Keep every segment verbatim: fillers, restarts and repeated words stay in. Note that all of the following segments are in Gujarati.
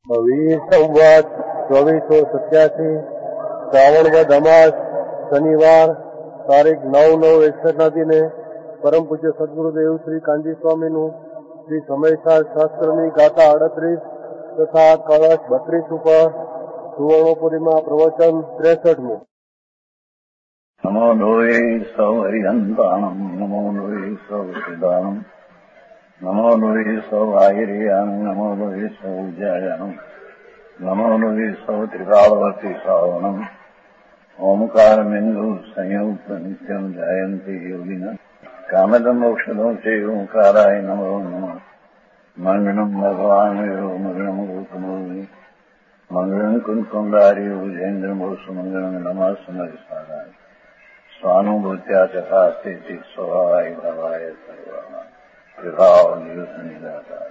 વીસ સંવત ચોવીસો સત્યાસી શ્રાવણ વદ અમાસ શનિવાર તારીખ નવ નવ એકસઠ ના દિને પરમ પૂજ્ય સદગુરુદેવ શ્રી કાંજી સ્વામીનું શ્રી સમયસાર શાસ્ત્રની ગાથા આડત્રીસ તથા કળશ બત્રીસ ઉપર સુવર્ણપુરીમાં પ્રવચન ત્રેસઠમું. નમો લોહે સૌ હરિહંતાણમ નમો લોહે સૌ સિદ્ધાણમ નમો લોહે સૌ આહિર્યાણમ નમો લોહે સૌ જયાણમ નમો લોહે સૌ ત્રિકાળવતી શ્રાવણમ ઓમકાર બિંદુ સંયુક્ત નિત્યમ જયંતી યોગિના કામદમ મોક્ષદો છે ઓંકારાય નમો નમઃ. મંગળમ ભગવાન મંગળમ ગૌતમોની મંગળમ કુંકુંડારી ભુજેન્દ્ર મોક્ષ મંગળમ નમઃ સમયસારાય સ્વાનુભૂત્યા તથા સ્થિતિ સ્વભાવાય ભવાય સર્વમાં વિભાવ નિયુદ્ધની દાતા.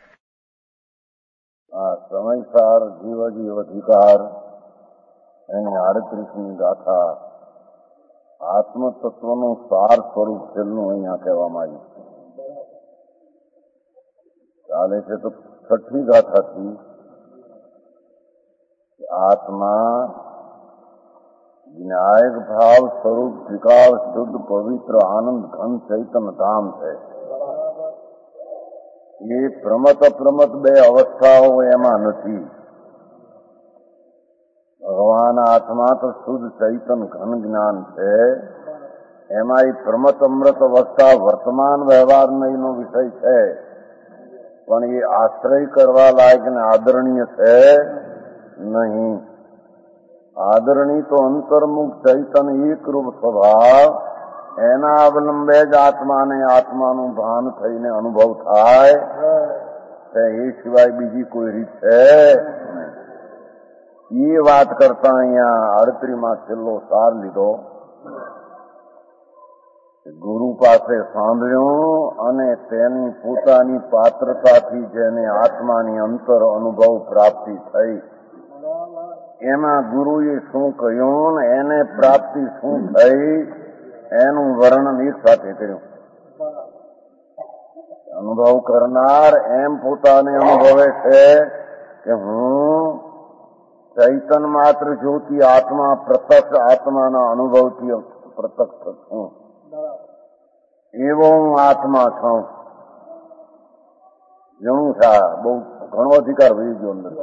આ સમયસાર જીવ જીવ અધિકાર એની આડત્રીસમી ગાથા આત્મતત્વનું સાર સ્વરૂપ છેલ્લું અહીંયા કહેવામાં આવ્યું ચાલે છે. તો છઠ્ઠી ગાથાથી આત્મા જ્ઞાયક ભાવ સ્વરૂપ ત્રિકાળ શુદ્ધ પવિત્ર આનંદ ઘન ચૈતન્ય ધામ છે. એ પ્રમત અપ્રમત બે અવસ્થાઓ એમાં નથી. ભગવાન આત્મા તો શુદ્ધ ચૈતન્ય ઘન જ્ઞાન છે. એમાં એ પ્રમત અમૃત અવસ્થા વર્તમાન વ્યવહાર નહીનો વિષય છે, પણ એ આશ્રય કરવા લાયક ને આદરણીય છે નહીં. આદરણીય તો અંતર્મુખ ચૈતન્ય એકરૂપ સ્વભાવ, એના અવલંબે જ આત્માને આત્માનું ભાન થઈને અનુભવ થાય, એ સિવાય બીજી કોઈ રીત છે નહીં. એ વાત કરતા અહીંયા અડત્રીમાં છેલ્લો સાર લીધો. ગુરુ પાસે સાંભળ્યું અને તેની પોતાની પાત્રતાથી જેને આત્માની અંતર અનુભવ પ્રાપ્તિ થઈ, એમાં ગુરુએ શું કહ્યું ને એને પ્રાપ્તિ શું થઈ એનું વર્ણન એક સાથે કર્યું. અનુભવ કરનાર એમ પોતાને અનુભવે છે કે હું ચૈતન માત્ર જ્યોતિ આત્મા પ્રત્યક્ષ આત્માના અનુભવથી પ્રત્યક્ષ છું, એવો હું આત્મા છું. જણું છે બહુ ઘણો અધિકાર વહી ગયો અંદર.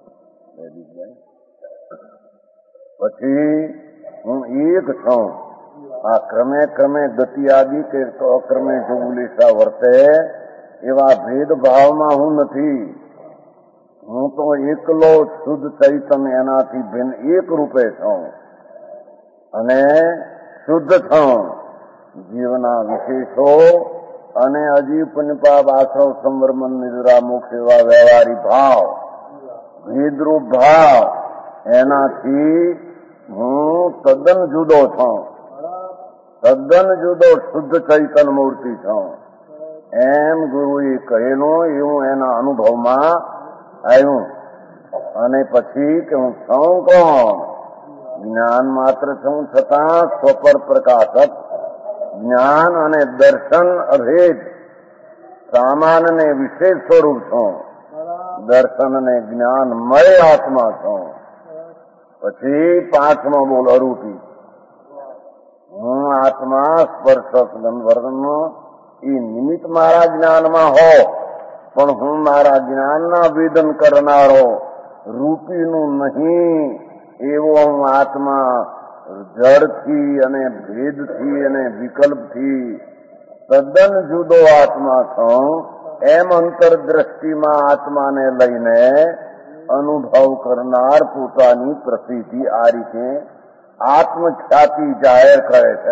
પછી હું એક છું. આ ક્રમે ક્રમે ગતિ આદિ કે અક્રમે જો ઉલેસા વર્તે એવા ભેદભાવમાં હું નથી. હું તો એકલો શુદ્ધ ચૈતન્ય એનાથી ભિન્ન એક રૂપે છું અને શુદ્ધ છું. જીવના વિશેષો અને અજીવ પુણ્યપાપ આશ્રવ સંવર્મન નિદ્રા મોક્ષ એવા વ્યવહારી ભાવ ભેદરૂપ ભાવ એનાથી હું તદ્દન જુદો છું. તદ્દન જુદો શુદ્ધ ચૈતન્ય મૂર્તિ છું એમ ગુરુએ કહેલું. એવું એના અનુભવમાં આવ્યું. અને પછી કે હું છું કોણ? જ્ઞાન માત્ર છું, છતાં સ્વપર પ્રકાશક જ્ઞાન અને દર્શન અભેદ સામાન્ય ને વિશેષ સ્વરૂપ છું. દર્શન ને જ્ઞાન મય આત્મા છું. પછી પાંચમો બોલ અરૂપી. હું આત્મા સ્પર્શક ગંધર્વનો એ નિમિત્ત મારા જ્ઞાનમાં હો, પણ હું મારા જ્ઞાનના વેદન કરનારો રૂપીનું નહીં. એવો હું આત્મા જળથી અને ભેદથી અને વિકલ્પથી તદ્દન જુદો આત્મા છું. એમ અંતરદ્રષ્ટિમાં આત્માને લઈને અનુભવ કરનાર પોતાની પ્રસિદ્ધિ આ રીતે આત્મખ્યાતિ જાહેર કરે છે.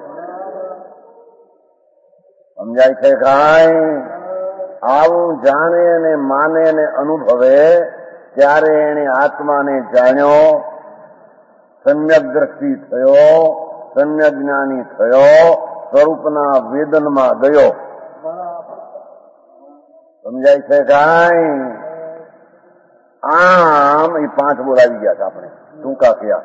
સમજાય છે કાંઈ? આવું જાણે અને માને અને અનુભવે ત્યારે એને આત્માને જાણ્યો, સમ્યક દ્રષ્ટિ થયો, સમ્યક જ્ઞાની થયો, સ્વરૂપના વેદનમાં ગયો. સમજાય છે કાંઈ? આમ એ પાંચ બોલાવી ગયા છે આપણે ટૂંકા કયા.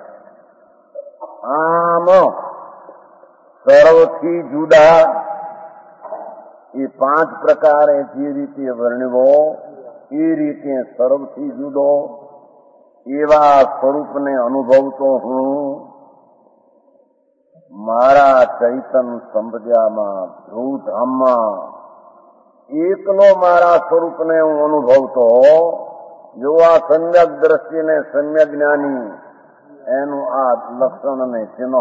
આમ સર્વથી જુદા એ પાંચ પ્રકારે જે રીતે વર્ણવો એ રીતે સર્વથી જુદો એવા સ્વરૂપને અનુભવતો હું મારા ચૈતન સંપદ્યામાં ધ્રુવધામમાં એકલો મારા સ્વરૂપને હું અનુભવતો જો આ સમ્યક દ્રષ્ટિને સમ્યક જ્ઞાની એનું આ લક્ષણને ચિહ્નો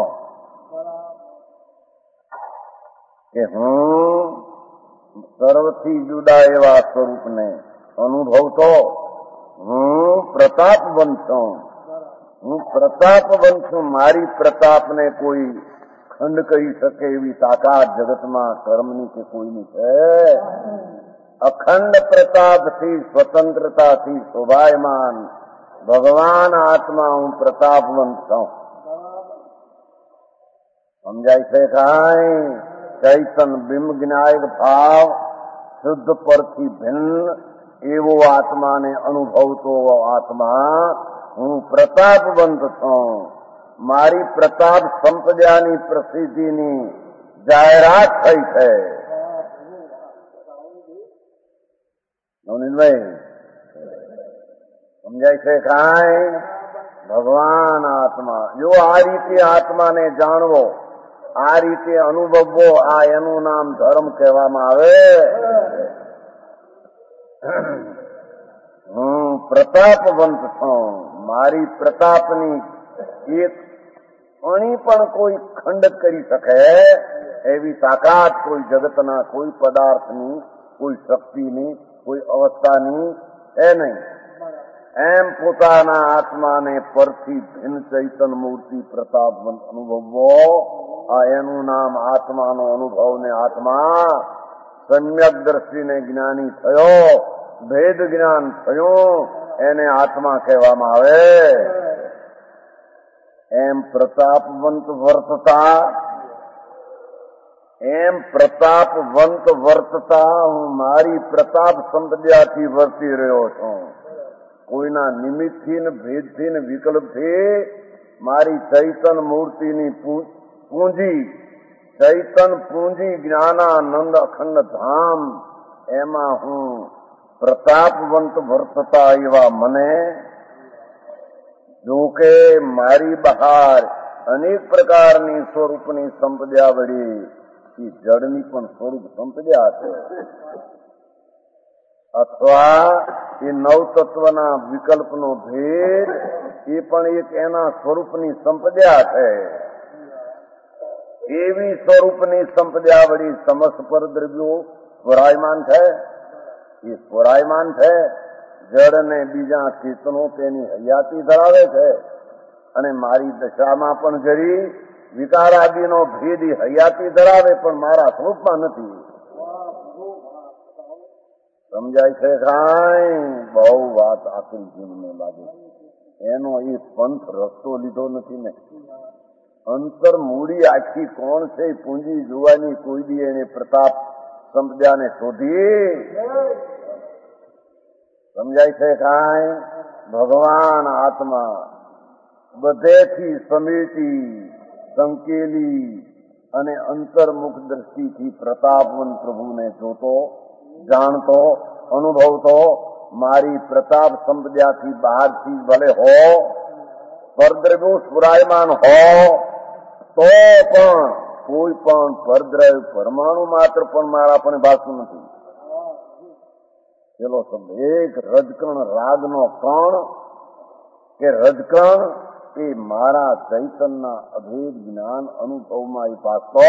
કે હું સર્વથી જુદા એવા સ્વરૂપને અનુભવતો હું પ્રતાપવંત છું હું પ્રતાપવંત છું મારી પ્રતાપને કોઈ ખંડ કરી શકે એવી તાકાત જગતમાં કર્મની કે કોઈની છે અખંડ પ્રતાપથી સ્વતંત્રતાથી શોભાયમાન ભગવાન આત્મા હું પ્રતાપવંત છું સમજાય છે કાંઈ ચૈતન બિંબ જ્ઞાયક ભાવ શુદ્ધ પરથી ભિન્ન એવો આત્માને અનુભવતો આત્મા હું પ્રતાપવંત છું મારી પ્રતાપ સંપદાની પ્રસિદ્ધિની જાહેરાત થઈ છે નવનીતભાઈ સમજાય છે કાંઈ ભગવાન આત્મા જો આ રીતે આત્માને જાણવો આ રીતે અનુભવવો આ એનું નામ ધર્મ કહેવામાં આવે હું પ્રતાપવંત છું મારી પ્રતાપની એક અણી પણ કોઈ ખંડ કરી શકે એવી તાકાત કોઈ જગતના કોઈ પદાર્થની કોઈ શક્તિની કોઈ અવસ્થાની એ નહીં એમ પોતાના આત્માને પરથી ભિન્ન ચૈતન મૂર્તિ પ્રતાપવંત અનુભવવો આ એનું નામ આત્માનો અનુભવ ને આત્મા સમ્યક દ્રષ્ટિને જ્ઞાની થયો ભેદ જ્ઞાન થયું એને આત્મા કહેવામાં આવે એમ પ્રતાપવંત વર્તતા એમ પ્રતાપવંત વર્તતા હું મારી પ્રતાપ સંપદાથી વર્તી રહ્યો છું કોઈના નિમિત્તથી ને ભેદથી ને વિકલ્પથી મારી ચૈતન મૂર્તિની પૂંજી ચૈતન પૂંજી જ્ઞાનાનંદ અખંડ ધામ એમાં હું પ્રતાપવંત વર્તતા એવા મને જોકે મારી બહાર અનેક પ્રકારની સ્વરૂપની સંપદા વળી એ જળની પણ સ્વરૂપ સંપદા છે અથવા એ નવતત્વના વિકલ્પનો ભેદ એ પણ એક એના સ્વરૂપની સંપદા છે એવી સ્વરૂપની સંપદા વળી સમસ્ત પર દ્રવ્યો સ્વરાયમાન છે એ સ્વરાયમાન છે જળ ને બીજા ચેતનો તેની હયાતી ધરાવે છે અને મારી દશામાં પણ જરી વિકારાદિનો ભેદ હયાતી ધરાવે પણ મારા સ્વરૂપમાં નથી સમજાય છે કાંઈ બહુ વાત આખરી જીવને લાગે એનો એ પંથ રસ્તો લીધો નથી ને અંતર મૂડી આખી કોણ છે પૂંજી જોવાની કોઈ દી એને પ્રતાપ સંપદાને શોધી સમજાય છે કાંઈ ભગવાન આત્મા બધેથી સમેટી સંકેલી અને અંતર્મુખ દ્રષ્ટિથી પ્રતાપવંત પ્રભુને જોતો જાણતો અનુભવતો મારી પ્રતાપ સંપદાથી બહારથી ભલે હો પરદ્રવ્યો સ્ફુરાયમાન હો તો પણ કોઈ પણ પરદ્રવ્ય પરમાણુ માત્ર પણ મારા પણ ભાષતું નથી પેલો શબ્દ એક રજકણ રાગનો કણ કે રજકણ એ મારા ચૈતનના અભેદ જ્ઞાન અનુભવમાં એ ભાષતો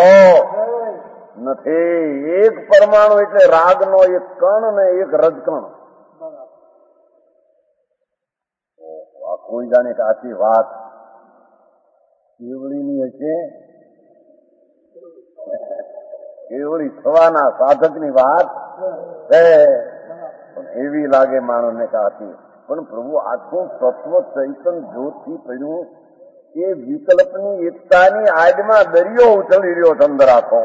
નથી એક પરમાણુ એટલે રાગનો એક કણ ને એક રજકણ કોઈ જાણે કે આથી વાત કેવડીની હશે કેવડી થવાના સાધકની વાત છે એવી લાગે માણસને કાથી પણ પ્રભુ આખું તત્વ ચૈતન જ્યોતથી પડ્યું એ વિકલ્પની એકતાની આડમાં દરિયો ઉછળી રહ્યો છે અંદર આખો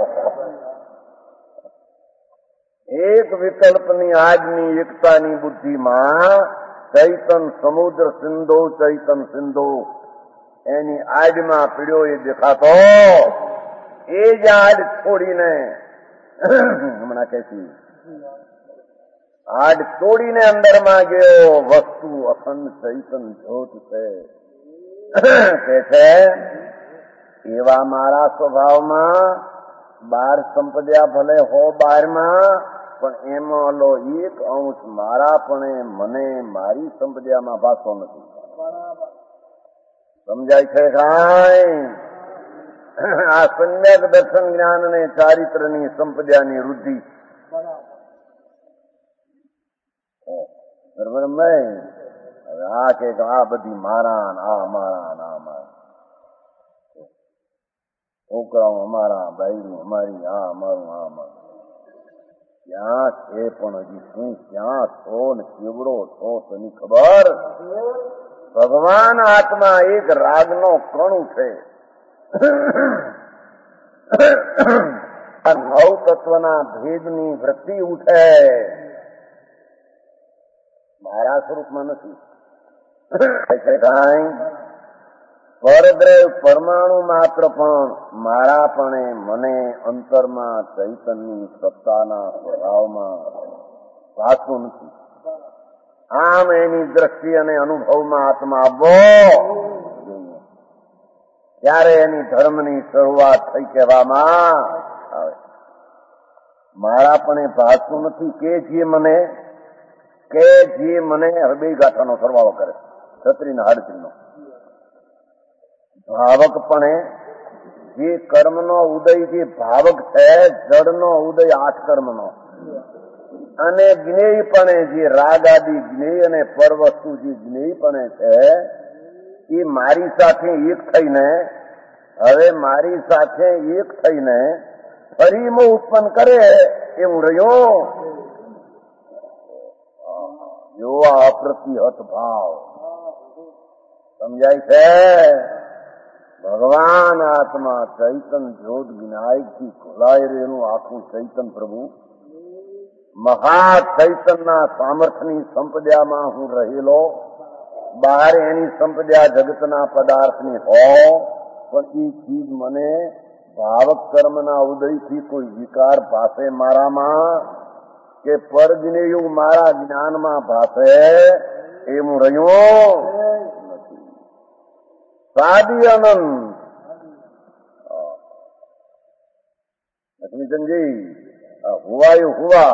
એક વિકલ્પની આજની એકતાની બુદ્ધિમાં ચૈતન સમુદ્ર સિંધુ ચૈતન સિંધુ એની આડમાં પીડ્યો એ દેખાતો એ જ આડ છોડીને હમણાં કહેતી આડ તોડીને અંદરમાં ગયો. વસ્તુ અખંડ ચૈતન જ્યોત છે. કે છે એવા મારા સ્વભાવમાં બાર સંપદ્યા ભલે હો બારમાં, પણ એમાં લો એક અંશ મારા પણ મને મારી સંપદ્યામાં ભાષો નથી. સમજાય છે કાંઈ? આ સમ્યક દર્શન જ્ઞાન અને ચારિત્રની સંપદ્યાની વૃદ્ધિ. બરોબર ભાઈ? હવે આ કે આ બધી મારા આ મારા આ મારા છોકરાઓ અમારા, બાયરું અમારી, આ અમારું આ અમારું. ક્યાં છે પણ હજી શું ક્યાં છો ને કેવડો છો તેની ખબર? ભગવાન આત્મા એક રાગનો કણું છે. નવ તત્વના ભેદની વૃત્તિ ઉઠે, મારા સ્વરૂપમાં નથી. પરદ્રવ પરમાણુ માત્ર પણ મારા પણ મને અંતરમાં ચૈતનની સત્તાના સ્વભાવમાં ભાસતું નથી. આમ એની દ્રષ્ટિ અને અનુભવમાં આત્મા આવવો ત્યારે એની ધર્મની શરૂઆત થઈ કહેવામાં આવે. મારા પણ ભાસતું નથી કે જે મને કે જે મને હવે બે ગાંઠાનો સરવાળો કરે, છત્રીના હાડત્રીનો. ભાવકપણે જે કર્મનો ઉદય જે ભાવક છે, જડનો ઉદય આઠ કર્મનો, અને જ્ઞેયપણે જે રાગ આદિ જ્ઞેય અને પર વસ્તુ જે જ્ઞેયપણે છે એ મારી સાથે એક થઈને હવે મારી સાથે એક થઈને ફરી મોહ ઉત્પન્ન કરે એવું રહ્યો. જો આ અપ્રતિહત ભાવ સમજાય છે? ભગવાન આત્મા ચૈતન જ્યોત વિનાયક થી ખોલાઈ રહેલું આખું ચૈતન પ્રભુ મહા ચૈતનના સામર્થ્યની સંપદ્યામાં હું રહેલો. બહાર એની સંપદ્યા જગતના પદાર્થની હો, પણ એ ચીજ મને ભાવક કર્મના ઉદયથી કોઈ વિકાર ભાષે મારામાં કે પરજ્ઞેયું મારા જ્ઞાનમાં ભાષે એવું રહ્યું નથી. સાદી અનંત લક્ષ્મીચંદજી હુવાયું હુવા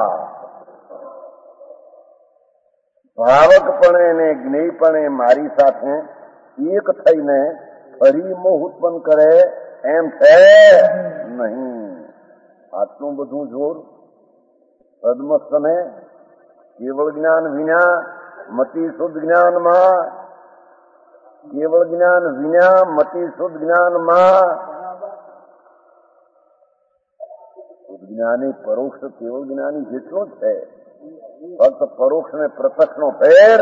ભાવકપણે ને જ્ઞેયપણે મારી સાથે એક થઈને ફરી મોહ ઉત્પન્ન કરે એમ છે નહીં. આટલું બધું જોર સદમસ્તને કેવળ જ્ઞાન વિના મતિ શુદ્ધ જ્ઞાનમાં, કેવળ જ્ઞાન વિના મતિ શુદ્ધ જ્ઞાનમાં શુદ્ધ જ્ઞાની પરોક્ષ કેવળ જ્ઞાની જેટલો જ છે. ફક્ત પરોક્ષ ને પ્રત્યક્ષ નો ફેર.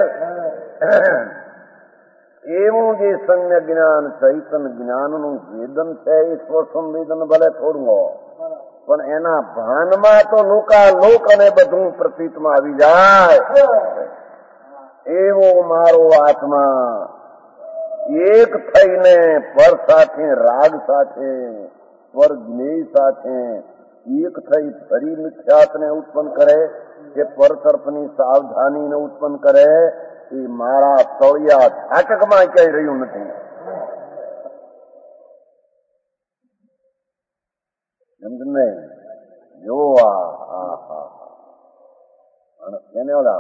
એવું જે સંજ્ઞ જ્ઞાન ચૈતન જ્ઞાનનું વેદન છે એ સ્વસંવેદન ભલે થોડું હો, પણ એના ભાનમાં તો લોકા લોક અને બધું પ્રતીતમાં આવી જાય. એવો મારો આત્મા એક થઈને પર સાથે રાગ સાથે પર જ્ઞેય સાથે એક થઈ ફરી મિથ્યાત્વને ઉત્પન્ન કરે કે પર તરફની સાવધાનીને ઉત્પન્ન કરે એ મારા તળિયા ઝાટકમાં ક્યાંય રહ્યું નથી. સમજને? જો આ એને ઓલા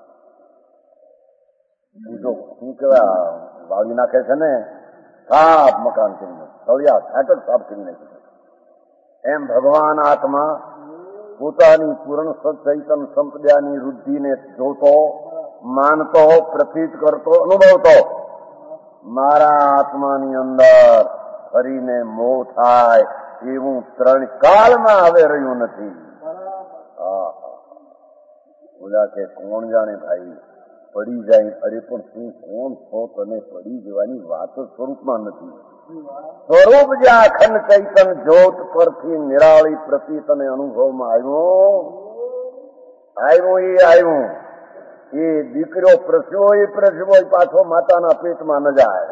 જો શું કેવાય વાળી નાખે છે ને, સાફ મકાન કરીને તળિયા ઝાટક સાફ કરી નાખે છે. એમ ભગવાન આત્મા પોતાની પૂર્ણ સચૈતન સંપદાની વૃદ્ધિને જોતો, માનતો, પ્રતીત કરતો, અનુભવતો મારા આત્માની અંદર ફરીને મોહ થાય એવું ત્રણ કાળમાં હવે રહ્યું નથી. બોલા કે કોણ જાણે ભાઈ પડી જાય. અરે પણ શું કોણ છો તને પડી જવાની વાત સ્વરૂપમાં નથી. સ્વરૂપ જે અખંડ ચૈતન જ્યોત પરથી નિરાળી પ્રતીત અને અનુભવમાં આવ્યું આવ્યું એ આવ્યું. એ દીકરો પ્રસવો એ પ્રસવો પાછો માતાના પેટમાં ન જાય.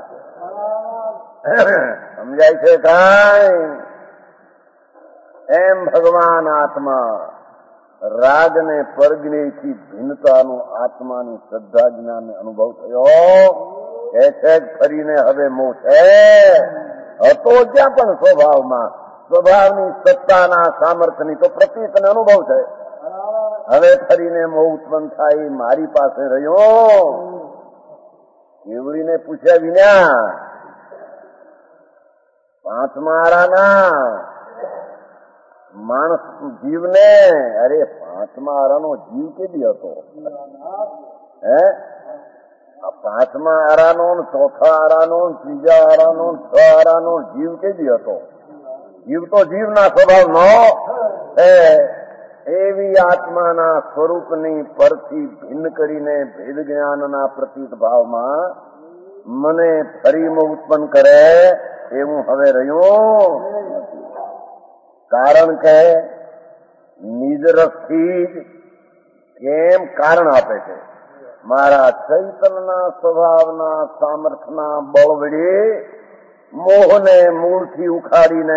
સમજાય છે કાંઈ? એમ ભગવાન આત્મા રાગ ને પરજ્ઞેયથી ભિન્નતાનો આત્માની શ્રદ્ધા જ્ઞાનને અનુભવ થયો. એ છે ફરીને હવે મોહ છે. હતો જ્યાં પણ સ્વભાવમાં સ્વભાવની સત્તાના સામર્થ્યની તો પ્રતીતને અનુભવ છે. હવે ફરીને મોહ ઉત્પન્ન થાય મારી પાસે રહ્યો. કેવડીને પૂછ્યા વિના પાંચમા આરાના માણસ જીવને, અરે પાંચમા આરાનો જીવ કેદી હતો? હે પાંચમા આરાનો, ચોથા આરાનો, ત્રીજા આરાનો, છ આરાનો જીવ કેદી હતો? જીવ તો જીવના સ્વભાવનો હે. એવી આત્માના સ્વરૂપની પરથી ભિન્ન કરીને ભેદ જ્ઞાનના પ્રતીત ભાવમાં મને ફરી મોહ ઉત્પન્ન કરે એવું હવે રહ્યું. કારણ કે નિજ રસથી જ કેમ કારણ આપે છે. મારા ચૈતનના સ્વભાવના સામર્થ્યના બળ વડે મોહને મૂળથી ઉખાડીને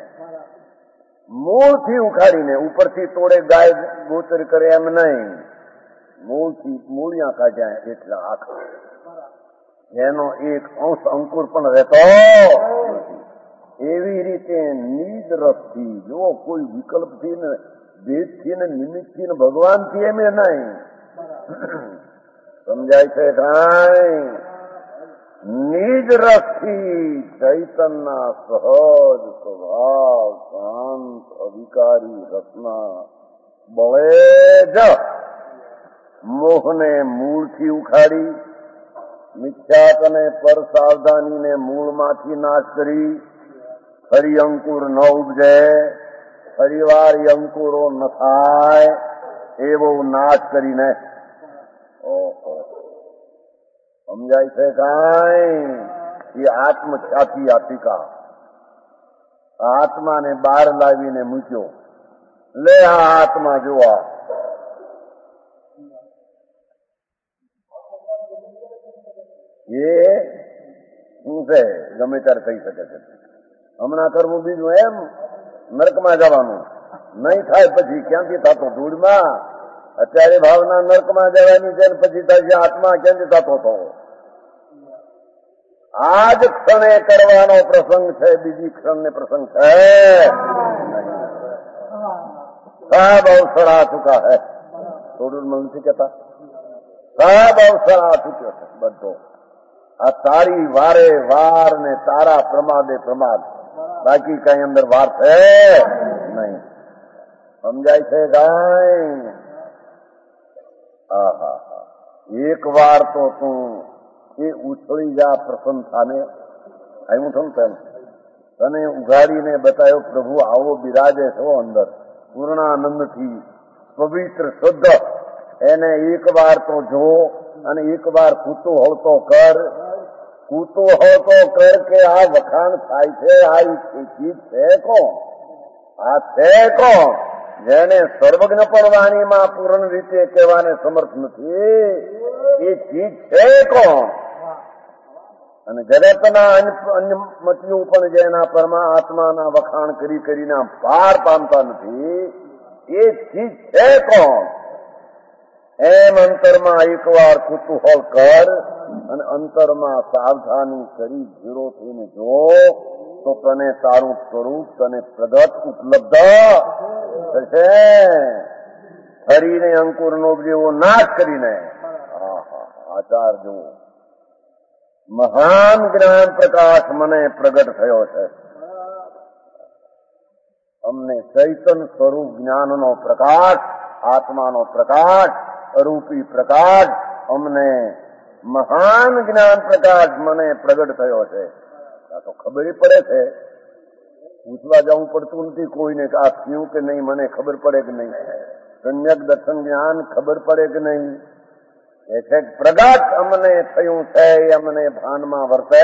મૂળથી ઉખાડીને ઉપરથી તોડે ગાય ગોચર કરે એમ નહીં, મૂળથી મૂળિયા કાઢ્યા એટલા આખા, જેનો એક અંશ અંકુર પણ રહેતો. એવી રીતે નિજ રસથી, જો કોઈ વિકલ્પથી ને ભેદથી ને નિમિત્તથી ને ભગવાનથી એમ નહીં. સમજાય છે કાંઈ? નિજ રસથી ચૈતનના સહજ સ્વભાવ શાંત અધિકારી રસના બળે જ મોહને મૂળથી ઉખાડી, મિથ્યાત અને પર સાવધાનીને મૂળમાંથી નાશ કરી ફરી અંકુર ન ઉપજે, ફરીવાર અંકુરો ન થાય એવો નાશ કરીને. ઓહો, સમજાય છે કાંઈ? એ આત્મખ્યાતિ આતિકા આત્માને બહાર લાવીને મૂક્યો. લે આ આત્મા જોવા. એ શું છે? ગમે ત્યારે કહી શકે છે. હમણાં કરવું બીજું એમ નરકમાં જવાનું નહીં થાય પછી ક્યાંથી થતો ધૂળમાં. અત્યારે ભાવના નરકમાં જવાની છે પછી થશે આત્મા ક્યાંથી થતો હતો? આ જ ક્ષણે કરવાનો પ્રસંગ છે, બીજી ક્ષણને પ્રસંગ છે. સબ અવસર આ ચુકા હે. થોડું નથી કહેતા? સબ અવસર આ ચુક્યો છે બધો. આ તારી વારે વાર ને તારા પ્રમાદે પ્રમાદ, બાકી કઈ અંદર વાર છે નહીં. સમજાય છે કાંઈ? આહા, એક વાર તો તું એ ઉછળી જા પ્રસન્નતાને. આવ્યું છું તેમ તને ઉઘાડીને બતાવ્યો પ્રભુ આવો બિરાજે છો અંદર પૂર્ણાનંદથી પવિત્ર શુદ્ધ. એને એક વાર તો જો અને એક વાર કુતૂહળ તો કર. કુતૂહળ તો કર કે આ વખાણ થાય છે, આ ચીજ છે કોણ? આ છે કોણ? જેને સર્વજ્ઞ પણ વાણીમાં પૂર્ણ રીતે કહેવાને સમર્થ નથી. એ ચીજ છે કોણ? અને જગતના અન્ય મતીઓ પણ જેના પરમા આત્માના વખાણ કરી કરીને પાર પામતા નથી, એ ચીજ છે કોણ? એમ અંતરમાં એકવાર કુતૂહલ કર અને અંતરમાં સાવધાની કરી ધીરો થઈને જો તો તને તારું સ્વરૂપ તને પ્રગટ ઉપલબ્ધ થશે. ફરીને અંકુરનો જેવો નાશ કરીને આચાર જુઓ. મહાન જ્ઞાન પ્રકાશ મને પ્રગટ થયો છે. અમને ચૈતન સ્વરૂપ જ્ઞાનનો પ્રકાશ, આત્માનો પ્રકાશ, અરૂપી પ્રકાશ, અમને મહાન જ્ઞાન પ્રકાશ મને પ્રગટ થયો છે. આ તો ખબર પડે છે, પૂછવા જવું પડતું નથી કોઈને કે આ થયું કે નહીં, મને ખબર પડે કે નહીં. સમ્યક દર્શન જ્ઞાન ખબર પડે કે નહીં. એ છે પ્રગટ અમને થયું છે, એ અમને ભાનમાં વર્તે.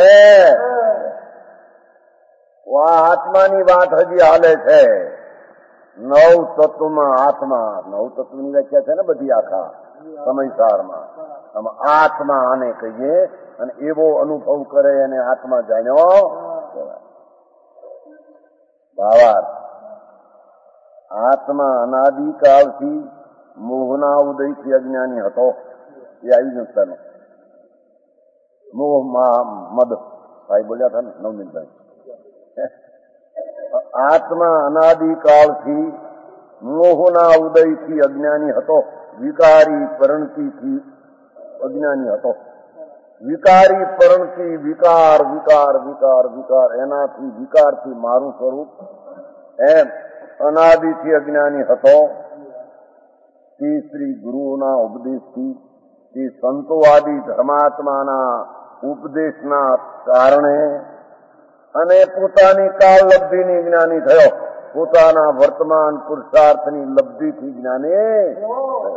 આ આત્માની વાત હજી હાલે છે. નવ તત્વમાં આત્મા, નવ તત્વની વ્યાખ્યા છે ને બધી આખા સમયસારમાં. આત્મા આને કહીએ અને એવો અનુભવ કરે અને આત્મા જાણ્યો. ભાવાર્થ આત્મા અનાદિકાળથી મોહના ઉદયથી અજ્ઞાની હતો. એ આવી જશે. મોહ મદ ભાઈ બોલ્યા હતા ને નવનીતભાઈ. આત્મા અનાદિકાળથી મોહના ઉદયથી અજ્ઞાની હતો. વિકારી પરણતિથી અજ્ઞાની હતો. વિકારી પરણતિ વિકાર વિકાર વિકાર વિકાર એનાથી વિકારથી મારું સ્વરૂપ એમ અનાદિથી અજ્ઞાની હતો. તે શ્રી ગુરુઓના ઉપદેશથી તે સંતોવાદી ધર્માત્માના ઉપદેશના કારણે અને પોતાની કાળ લબ્ધિની જ્ઞાની થયો. પોતાના વર્તમાન પુરુષાર્થની લબ્ધિથી જ્ઞાની થયો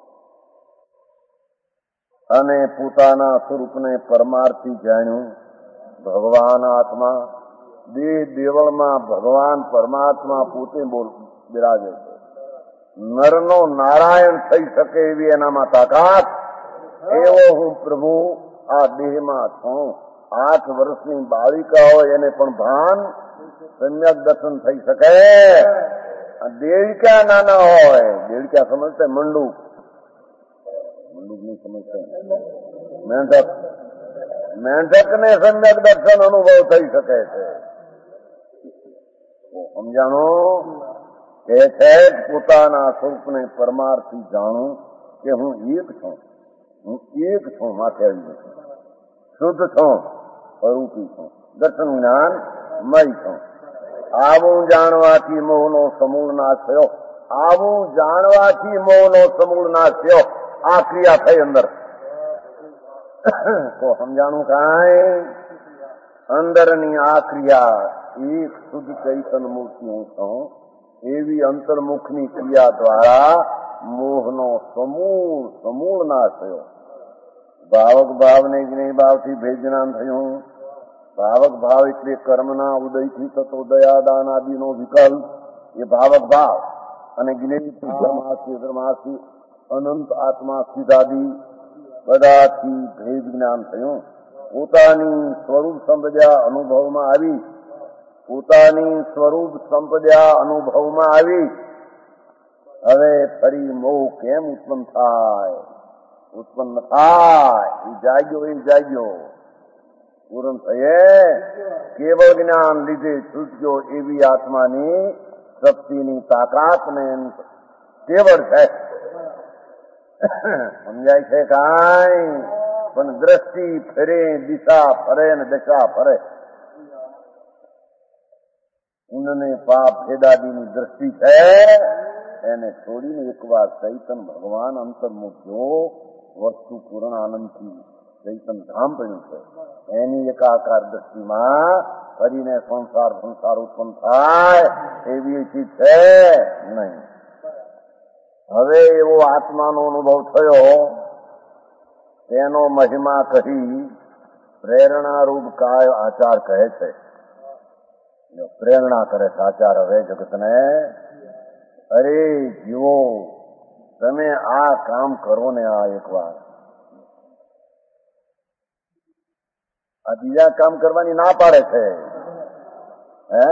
અને પોતાના સ્વરૂપને પરમાર્થી જાણ્યું. ભગવાન આત્મા દેહ દેવળમાં ભગવાન પરમાત્મા પોતે બોલ બિરાજે છે. નરનો નારાયણ થઈ શકે એવી એનામાં તાકાત. એવો હું પ્રભુ આ દેહમાં છું. આઠ વર્ષની બાળિકા હોય એને પણ ભાન સમ્યક દર્શન થઈ શકે. દેડકા નાના હોય, દેડકા સમજતા મંડુક મંડુક ની સમજતા મેંઢક મેંઢક ને સમ્યક દર્શન અનુભવ થઈ શકે છે. સમજાણું કે છે પોતાના સ્વરૂપને પરમાર્થી જાણું કે હું એક છું. હું એક છું. માથે આવી છું. શુદ્ધ છું. સ્વરૂપી છું. દર્શન જ્ઞાન મય છું. આવું જાણવાથી મોહનો સમૂળ નાશ થયો. આવું જાણવાથી મોહનો સમૂળ નાશ થયો. આ ક્રિયા થઈ અંદર તો સમજાણું કાંઈ અંદરની આ ક્રિયા એક શુદ્ધ ચૈતન મૂર્તિ હું છું. એવી અંતર્મુખની ક્રિયા દ્વારા મોહનો સમૂળ સમૂળ નાશ થયો. ભાવક ભાવને જ્ઞેય ભાવથી ભેદ જ્ઞાન થયું. ભાવક ભાવ એટલે કર્મના ઉદયથી થતો દયાદાન આદિનો વિકલ્પ એ ભાવક ભાવ અને જ્ઞેયથી ધર્માસી ધર્માસી અનંત આત્મા સિદ્ધાદી બધાથી ભેદ જ્ઞાન થયું. પોતાની સ્વરૂપ સંપદા અનુભવમાં આવી. પોતાની સ્વરૂપ સંપદા અનુભવમાં આવી. હવે ફરી મોહ કેમ ઉત્પન્ન થાય? ઉત્પન્ન થાય એ જાગ્યો એ જાગ્યો પૂર્ણ થયે કેવળ જ્ઞાન લીધે છૂટજો એવી આત્માની શક્તિની તાકાત ને કેવળ છે. સમજાય છે કાંઈ? પણ દ્રષ્ટિ ફરે, દિશા ફરે ને દશા ફરે. પુણ્યને પાપ ભેદાદીની દ્રષ્ટિ છે એને છોડીને એકવાર ચૈતન ભગવાન અંતર્મુખ જો વસ્તુ પૂર્ણ આનંદથી ચૈતન ધામ બન્યું છે એની એકાકાર દ્રષ્ટિમાં ફરીને સંસાર સંસાર ઉત્પન્ન થાય એવી ચીજ છે નહીં. હવે એવો આત્માનો અનુભવ થયો તેનો મહિમા કહી પ્રેરણારૂપ કાય આચાર કહે છે. પ્રેરણા કરે છે આચાર હવે જગતને. અરે જીવો તમે આ કામ કરો ને આ એક વાર. આ બીજા કામ કરવાની ના પાડે છે. હે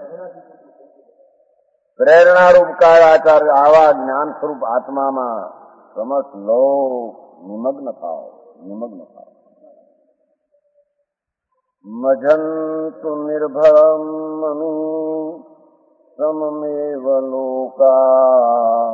પ્રેરણારૂપ કાય આચાર આવા જ્ઞાન સ્વરૂપ આત્મામાં સમસ્ત લોક નિમગ્ન થાવ નિમગ્ન થાવ. મજંતુ નિર્ભરમ મનુ સમમેવ લોકા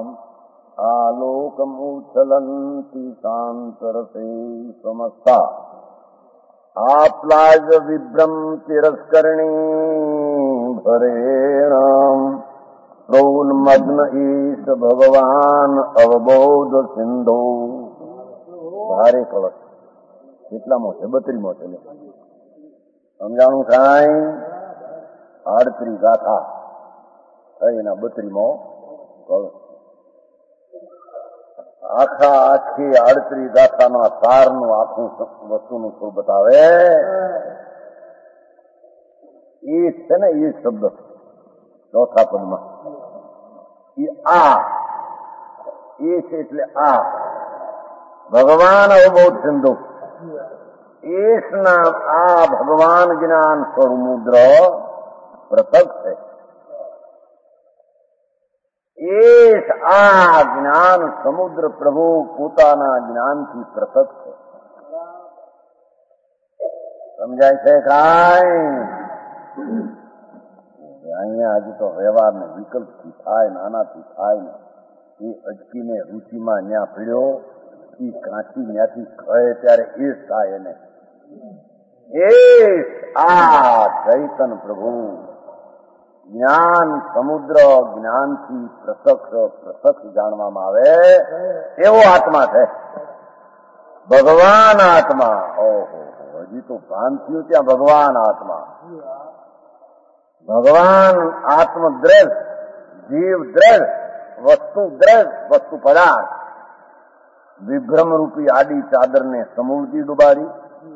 આલોકમુચ્છલંતિ શાંતરસે સમસ્તા આપ્લાજ વિભ્રમ તિરસ્કરણી ભરેણ પ્રૌન્મગ્ન ઈશ ભગવાન અવબોધ સિંધો. ભારે કળશ કેટલામો છે? બત્રીમો છે. સમજાણું કાંઈ? આડત્રી ગાથા એના બત્રીમો કળશ. આખા આખી આડત્રી ગાથાના સારનું આખું વસ્તુનું સ્વરૂપ બતાવે. ઈશ છે ને, ઈશ શબ્દ ચોથા પદમાં ઈ આ ઈશ એટલે આ ભગવાન અવબોધ સિંધુ. ઈશ નામ આ ભગવાન જ્ઞાન સ્વરૂપ મુદ્ર પ્રસક છે. એ આ જ્ઞાન સમુદ્ર પ્રભુ પોતાના જ્ઞાનથી પૃથક છે. સમજાય છે કાંઈ? અહીંયા હજી તો વ્યવહાર ને વિકલ્પથી થાય, નાનાથી થાય ને એ અટકીને રુચિમાં ન્યા પીડ્યો, એ કાંચી ન્યાથી કહે ત્યારે એ થાય એને. એ આ ચૈતન પ્રભુ જ્ઞાન સમુદ્ર જ્ઞાનથી પૃથક પૃથક જાણવામાં આવે એવો આત્મા છે ભગવાન આત્મા. ઓહો, હજી તો ભાન થયું ત્યાં ભગવાન આત્મા. ભગવાન આત્મ દ્રઢ, જીવ દ્રઢ, વસ્તુ દ્રઢ, વસ્તુ પદાર્થ. વિભ્રમ રૂપી આડી ચાદરને સમૂળથી ડુબાડી.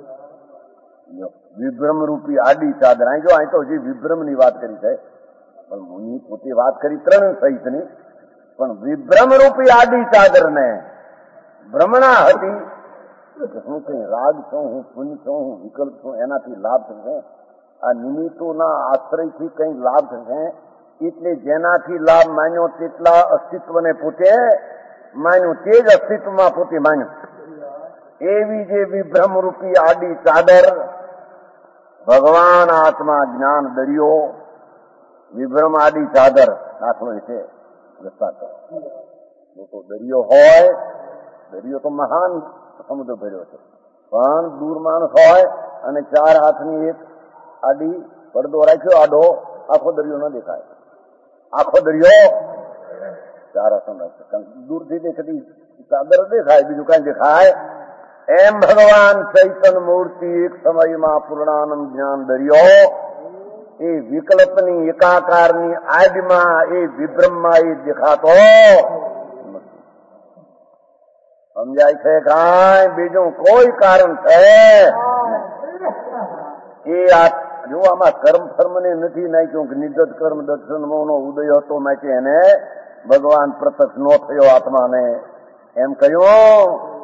વિભ્રમ રૂપી આડી ચાદર, અહીં જો અહીં તો હજી વિભ્રમ ની વાત કરી છે, પણ મુનિ પોતે વાત કરી ત્રણ સહિતની, પણ વિભ્રમ રૂપી આડી ચાદર ને ભ્રમણા હતી. હું કઈ રાગ છું, હું પુણ્ય છું, હું વિકલ્પ છું, એનાથી લાભ થશે. આ નિમિત્તોના આશ્રયથી કઈ લાભ થશે. એટલે જેનાથી લાભ માન્યો તેટલા અસ્તિત્વને પોતે માન્યું, તે જ અસ્તિત્વમાં પોતે માન્યું. એવી જે વિભ્રમ રૂપી આડી ચાદર ભગવાન આત્મા જ્ઞાન દરિયો, વિભ્રમ આડી ચાદર દાખલો છે. મોટો દરિયો હોય, દરિયો તો મહાન સમુદ્ર ભર્યો છે, પણ દૂર માણસ હોય અને ચાર હાથની એક આડી પડદો રાખ્યો આડો, આખો દરિયો ન દેખાય. આખો દરિયો ચાર હાથ રાખ્યો, દૂરથી દેખતી ચાદર દેખાય, બીજું કઈ દેખાય. એમ ભગવાન ચૈતન મૂર્તિ એક સમયમાં પૂર્ણાનંદ જ્ઞાન દરિયો એ વિકલ્પની એકાકારની આડમાં એ વિભ્રમમાં એ દેખાતો. સમજાય છે કાંઈ? બીજું કોઈ કારણ છે એ આ જો આમાં કર્મ ફર્મને નથી નાખ્યું કે નિદત કર્મ દર્શનનો ઉદય હતો માટે એને ભગવાન પ્રત્યક્ષ નો થયો આત્માને એમ કહ્યું.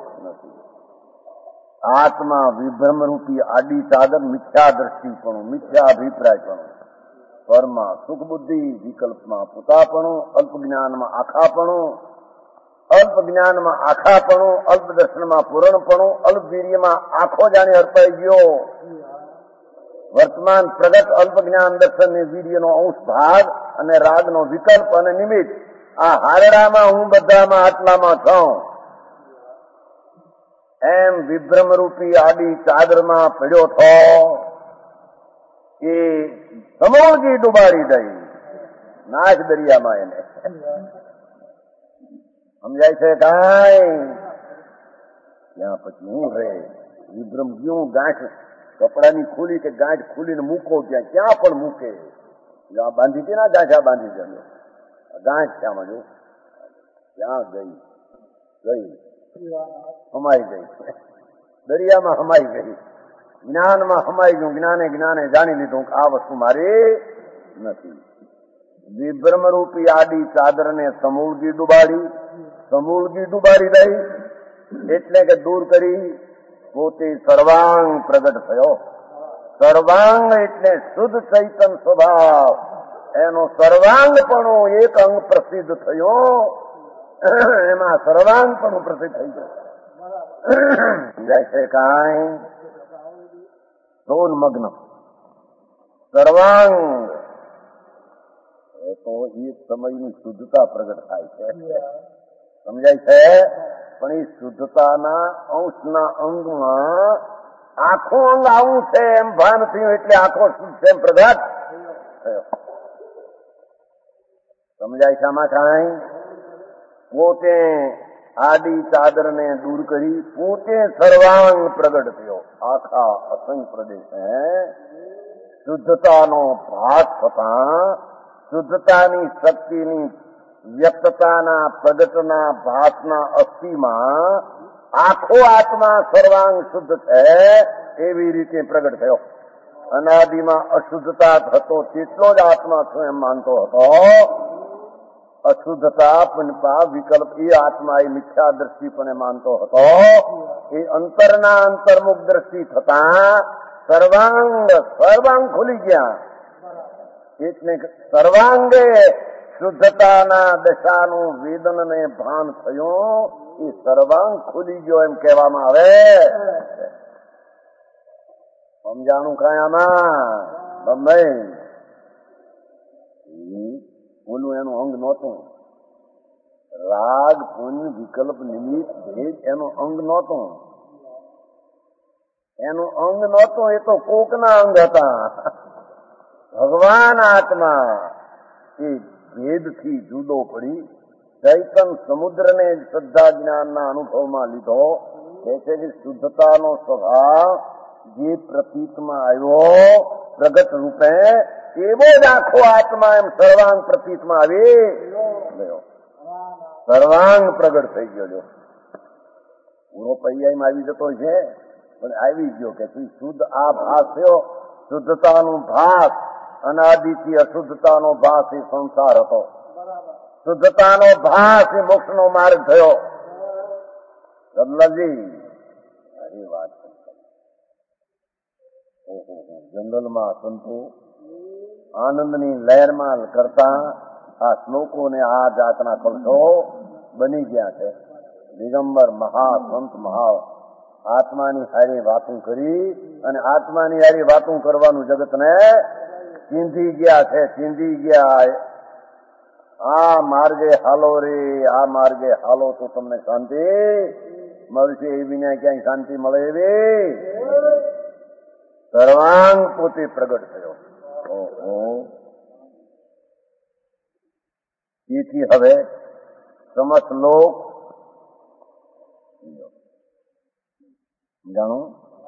આત્મા વિભ્રમ રૂપી આડી ચાદર મિથ્યા દ્રષ્ટિપણું, મિથ્યા અભિપ્રાયપણું, પરમાં સુખ બુદ્ધિ, વિકલ્પમાં પોતાપણું, અલ્પ જ્ઞાનમાં આખાપણું, અલ્પ જ્ઞાનમાં આખાપણું, અલ્પ દર્શનમાં પૂરણપણું, અલ્પ વીર્યમાં આખો જાણે અર્પાઈ ગયો. વર્તમાન પ્રગટ અલ્પ જ્ઞાન દર્શન ને વીર્યનો અંશ ભાગ અને રાગનો વિકલ્પ અને નિમિત્ત. આ હારડામાં હું બધામાં આટલામાં છું એમ વિભ્રમ રૂપી આડી ચાદરમાં પડ્યો થો એ સમૂળથી ડુબાડી દઈ નાશ દરિયામાં એને. સમજાય છે કાંઈ? ત્યાં પછી હું રે વિભ્રમ ગયું. ગાંઠ કપડાની ખુલી કે ગાંઠ ખુલીને મૂકો ત્યાં, ક્યાં પણ મૂકે. બાંધી હતી ના ગાંઠ, આ બાંધી છે ગાંઠ ત્યાંમાં જો ત્યાં ગઈ ગઈ હમાઈ ગઈ, દરિયામાં હમાઈ ગઈ, જ્ઞાનમાં હમાઈ ગયું. જ્ઞાને જ્ઞાને જાણી લીધું કે આ વસ્તુ મારી નથી. વિભ્રમ રૂપી આડી ચાદરને સમૂળથી ડુબાડી, સમૂળથી ડુબાડી દઈ એટલે કે દૂર કરી પોતે સર્વાંગ પ્રગટ થયો. સર્વાંગ એટલે શુદ્ધ ચૈતન સ્વભાવ, એનો સર્વાંગપણું એક અંગ પ્રસિદ્ધ થયો. એમાં સર્વાંગ પણ પ્રસિદ્ધ થઈ ગયો. જૈસે કાંઈ સોનમગ્ન સર્વાંગ એ તો એક સમયની શુદ્ધતા પ્રગટ થાય છે. સમજાય છે? પણ એ શુદ્ધતાના અંશના અંગમાં આખું અંગ આવું છે એમ ભાન થયું એટલે આખો શુદ્ધ છે એમ પ્રગટ થયો. સમજાય છે આમાં કાંઈ? પોતે આડી ચાદરને દૂર કરી પોતે સર્વાંગ પ્રગટ થયો. આખા અસંખ્ય પ્રદેશ શુદ્ધતાનો ભાસ થતા શુદ્ધતાની શક્તિની વ્યક્તતાના પ્રગટના ભાસના અસ્થિમાં આખો આત્મા સર્વાંગ શુદ્ધ છે એવી રીતે પ્રગટ થયો. અનાદિમાં અશુદ્ધતા હતો તેટલો જ આત્મા છું એમ માનતો હતો. અશુદ્ધતા પુનપા વિકલ્પ એ આત્મા એ મિથ્યા દ્રષ્ટિ પણ માનતો હતો. એ અંતરના અંતર્મુખ દ્રષ્ટિ થતા સર્વાંગ સર્વાંગ ખુલી ગયા. એટલે સર્વાંગે શુદ્ધતાના દશાનું વેદનને ભાન થયું, એ સર્વાંગ ખુલી ગયો એમ કહેવામાં આવે. સમજાણું કાંઈ આમાં ભાઈ? ઓલું એનું અંગ નહોતું. રાગ પુંજ વિકલ્પ નિમિત્ત ભેદ એનું અંગ નહોતું. એનું અંગ નહોતું, એ તો કોકના અંગ હતા. ભગવાન આત્મા એ ભેદથી જુદો પડી ચૈતન સમુદ્રને શ્રદ્ધા જ્ઞાનના અનુભવમાં લીધો. કે છે કે શુદ્ધતાનો સ્વભાવ જે પ્રતીતમાં આવ્યો પ્રગટ રૂપે, એવો જ આખો આત્મા એમ સર્વાંગ પ્રતીતમાં આવી ગયો. સર્વાંગ પ્રગટ થઈ ગયો. જો પૂરો પૈયામાં આવી જતો છે, પણ આવી ગયો કે શુદ્ધ આ ભાસ થયો. શુદ્ધતાનું ભાસ, અનાદિથી અશુદ્ધતાનો ભાસ એ સંસાર હતો. શુદ્ધતાનો ભાસ એ મોક્ષનો માર્ગ થયો. રમલાજી અરે વાત જંગલમાં સંતો આનંદની લહેરમાં કરતા આ શ્લોકોને આ જાતના કલશો બની ગયા છે. દિગંબર મહાસંત મહા આત્માની હારી વાતું કરી અને આત્માની હારી વાતું કરવાનું જગતને ચીંધી ગયા છે. ચીંધી ગયા. આ માર્ગે હાલો રે, આ માર્ગે હાલો તો તમને શાંતિ મળશે. એ વિના ક્યાંય શાંતિ મળે એવી સર્વાંગ પોતે પ્રગટ થયો. ઓહો, તેથી હવે સમસ્ત લોક જાણો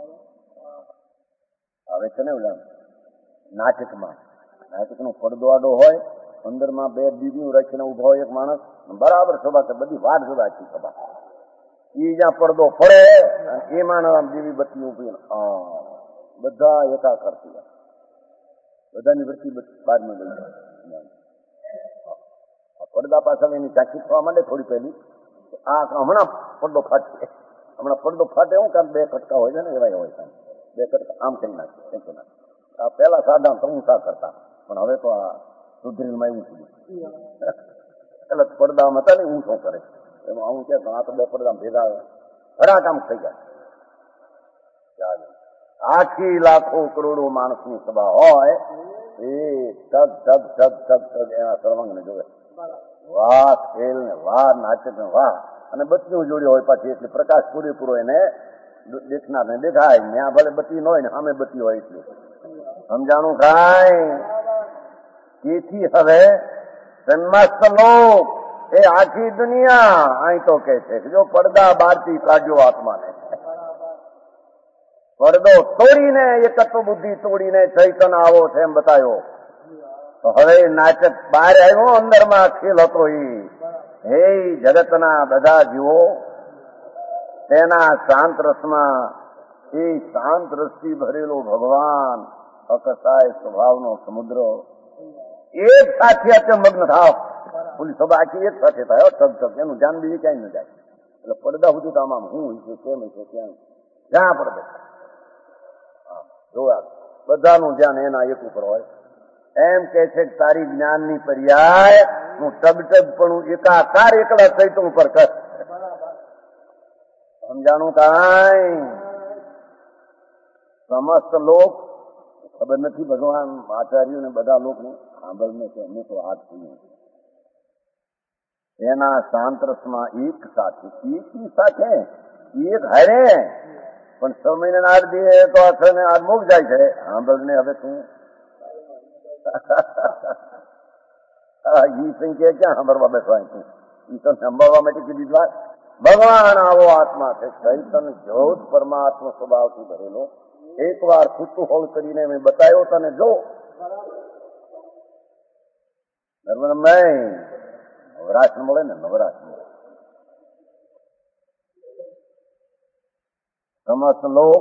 આવે છે ને ઓલા નાટકમાં. નાટકનો પડદો આડો હોય, અંદરમાં બે બીબી રાખીને ઉભો હોય એક માણસ, બરાબર સભા છે, બધી વાટ જોવા આખી સભા. એ જ્યાં પડદો ફરે એ માણસ બીબી બત્તી ઉભી બધા એકાકાર થઈ જાય. બધાની વૃત્તિ બારમી લઈ જાય. પડદા પાછળ એની ઝાંખી થવા માંડે થોડી પહેલી. આ હમણાં પડદો ફાટે, હમણાં પડદો ફાટે હું કામ બે કટકા હોય છે ને એવા હોય. બે કટકા આમ કરી નાખે, એમ કરી નાખે. આ પેલા સાદા તમુસા કરતા, પણ હવે તો આ સુધરીમાં એવું થયું. એટલે પડદામાં હતા ને હું શું કરે એમાં આવું કે આ તો બે પડદા ભેગા આવે, ઘણા કામ થઈ જાય. આખી લાખો કરોડો માણસની સભા હોય એ તગ તગ તગ તગ તગ એના સર્વાંગને જોવે. વાહ ખેલ ને વાહ નાચક ને વાહ, અને બત્તીઓ જોડી હોય પાછી એટલે પ્રકાશ પૂરેપૂરો એને દેખનાર ને દેખાય. ત્યાં ભલે બત્તી ન હોય ને સામે બત્તી હોય એટલી સમજાણું કાંઈ. તેથી હવે સમસ્ત લોક એ આખી દુનિયા અહીં તો કે છે કે જો પડદા બહારથી કાઢ્યો આત્માને, પડદો તોડીને એકત્વ બુદ્ધિ તોડીને ચૈતન આવો છે એમ બતાવ્યો. તો હવે નાટક બહાર આવ્યો, અંદરમાં ખેલ હતો. એ હે જગતના બધા જીવો તેના શાંત રસમાં, એ શાંત રસથી ભરેલો ભગવાન અકસાય સ્વભાવનો સમુદ્ર એક સાથે અત્યંત મગ્ન થાવ. પૂરી સભા આખી એક સાથે થાય. તબ તબ એનું ધ્યાન બીજી ક્યાંય ન જાય. એટલે પડદા સુધી તો આમાં હું છે કેમ છે ક્યાં જ્યાં પડદે જોવા બધાનું ધ્યાન એના એક ઉપર હોય. એમ કે છે કે તારી જ્ઞાનની પર્યાય હું ટગટગ પણ એકાકાર એકલા ચૈતન ઉપર કર. સમજાણું કાંઈ? સમસ્ત લોક ખબર નથી ભગવાન આચાર્ય ને બધા લોકને સાંભળને કે અમે તો હાથ છીએ એના શાંત રસમાં એક સાથે એકની સાથે એક હારે. પણ છ મહિના આઠ દે તો આ છ મહિના આઠ મૂક જાય છે. સાંભળને હવે તું ઈ સંખ્યા ક્યાં સાંભળવા બેસવાની તું? ઈ તો સાંભળવા માટે કીધી વાત. ભગવાન આવો આત્મા છે, ચૈતન જ્યોત પરમાત્મા સ્વભાવથી ભરેલો. એક વાર કુતૂહલ કરીને મેં બતાવ્યો તને જો નવરાશ મળે ને નવરાશ મળે. સમસ્ત લોક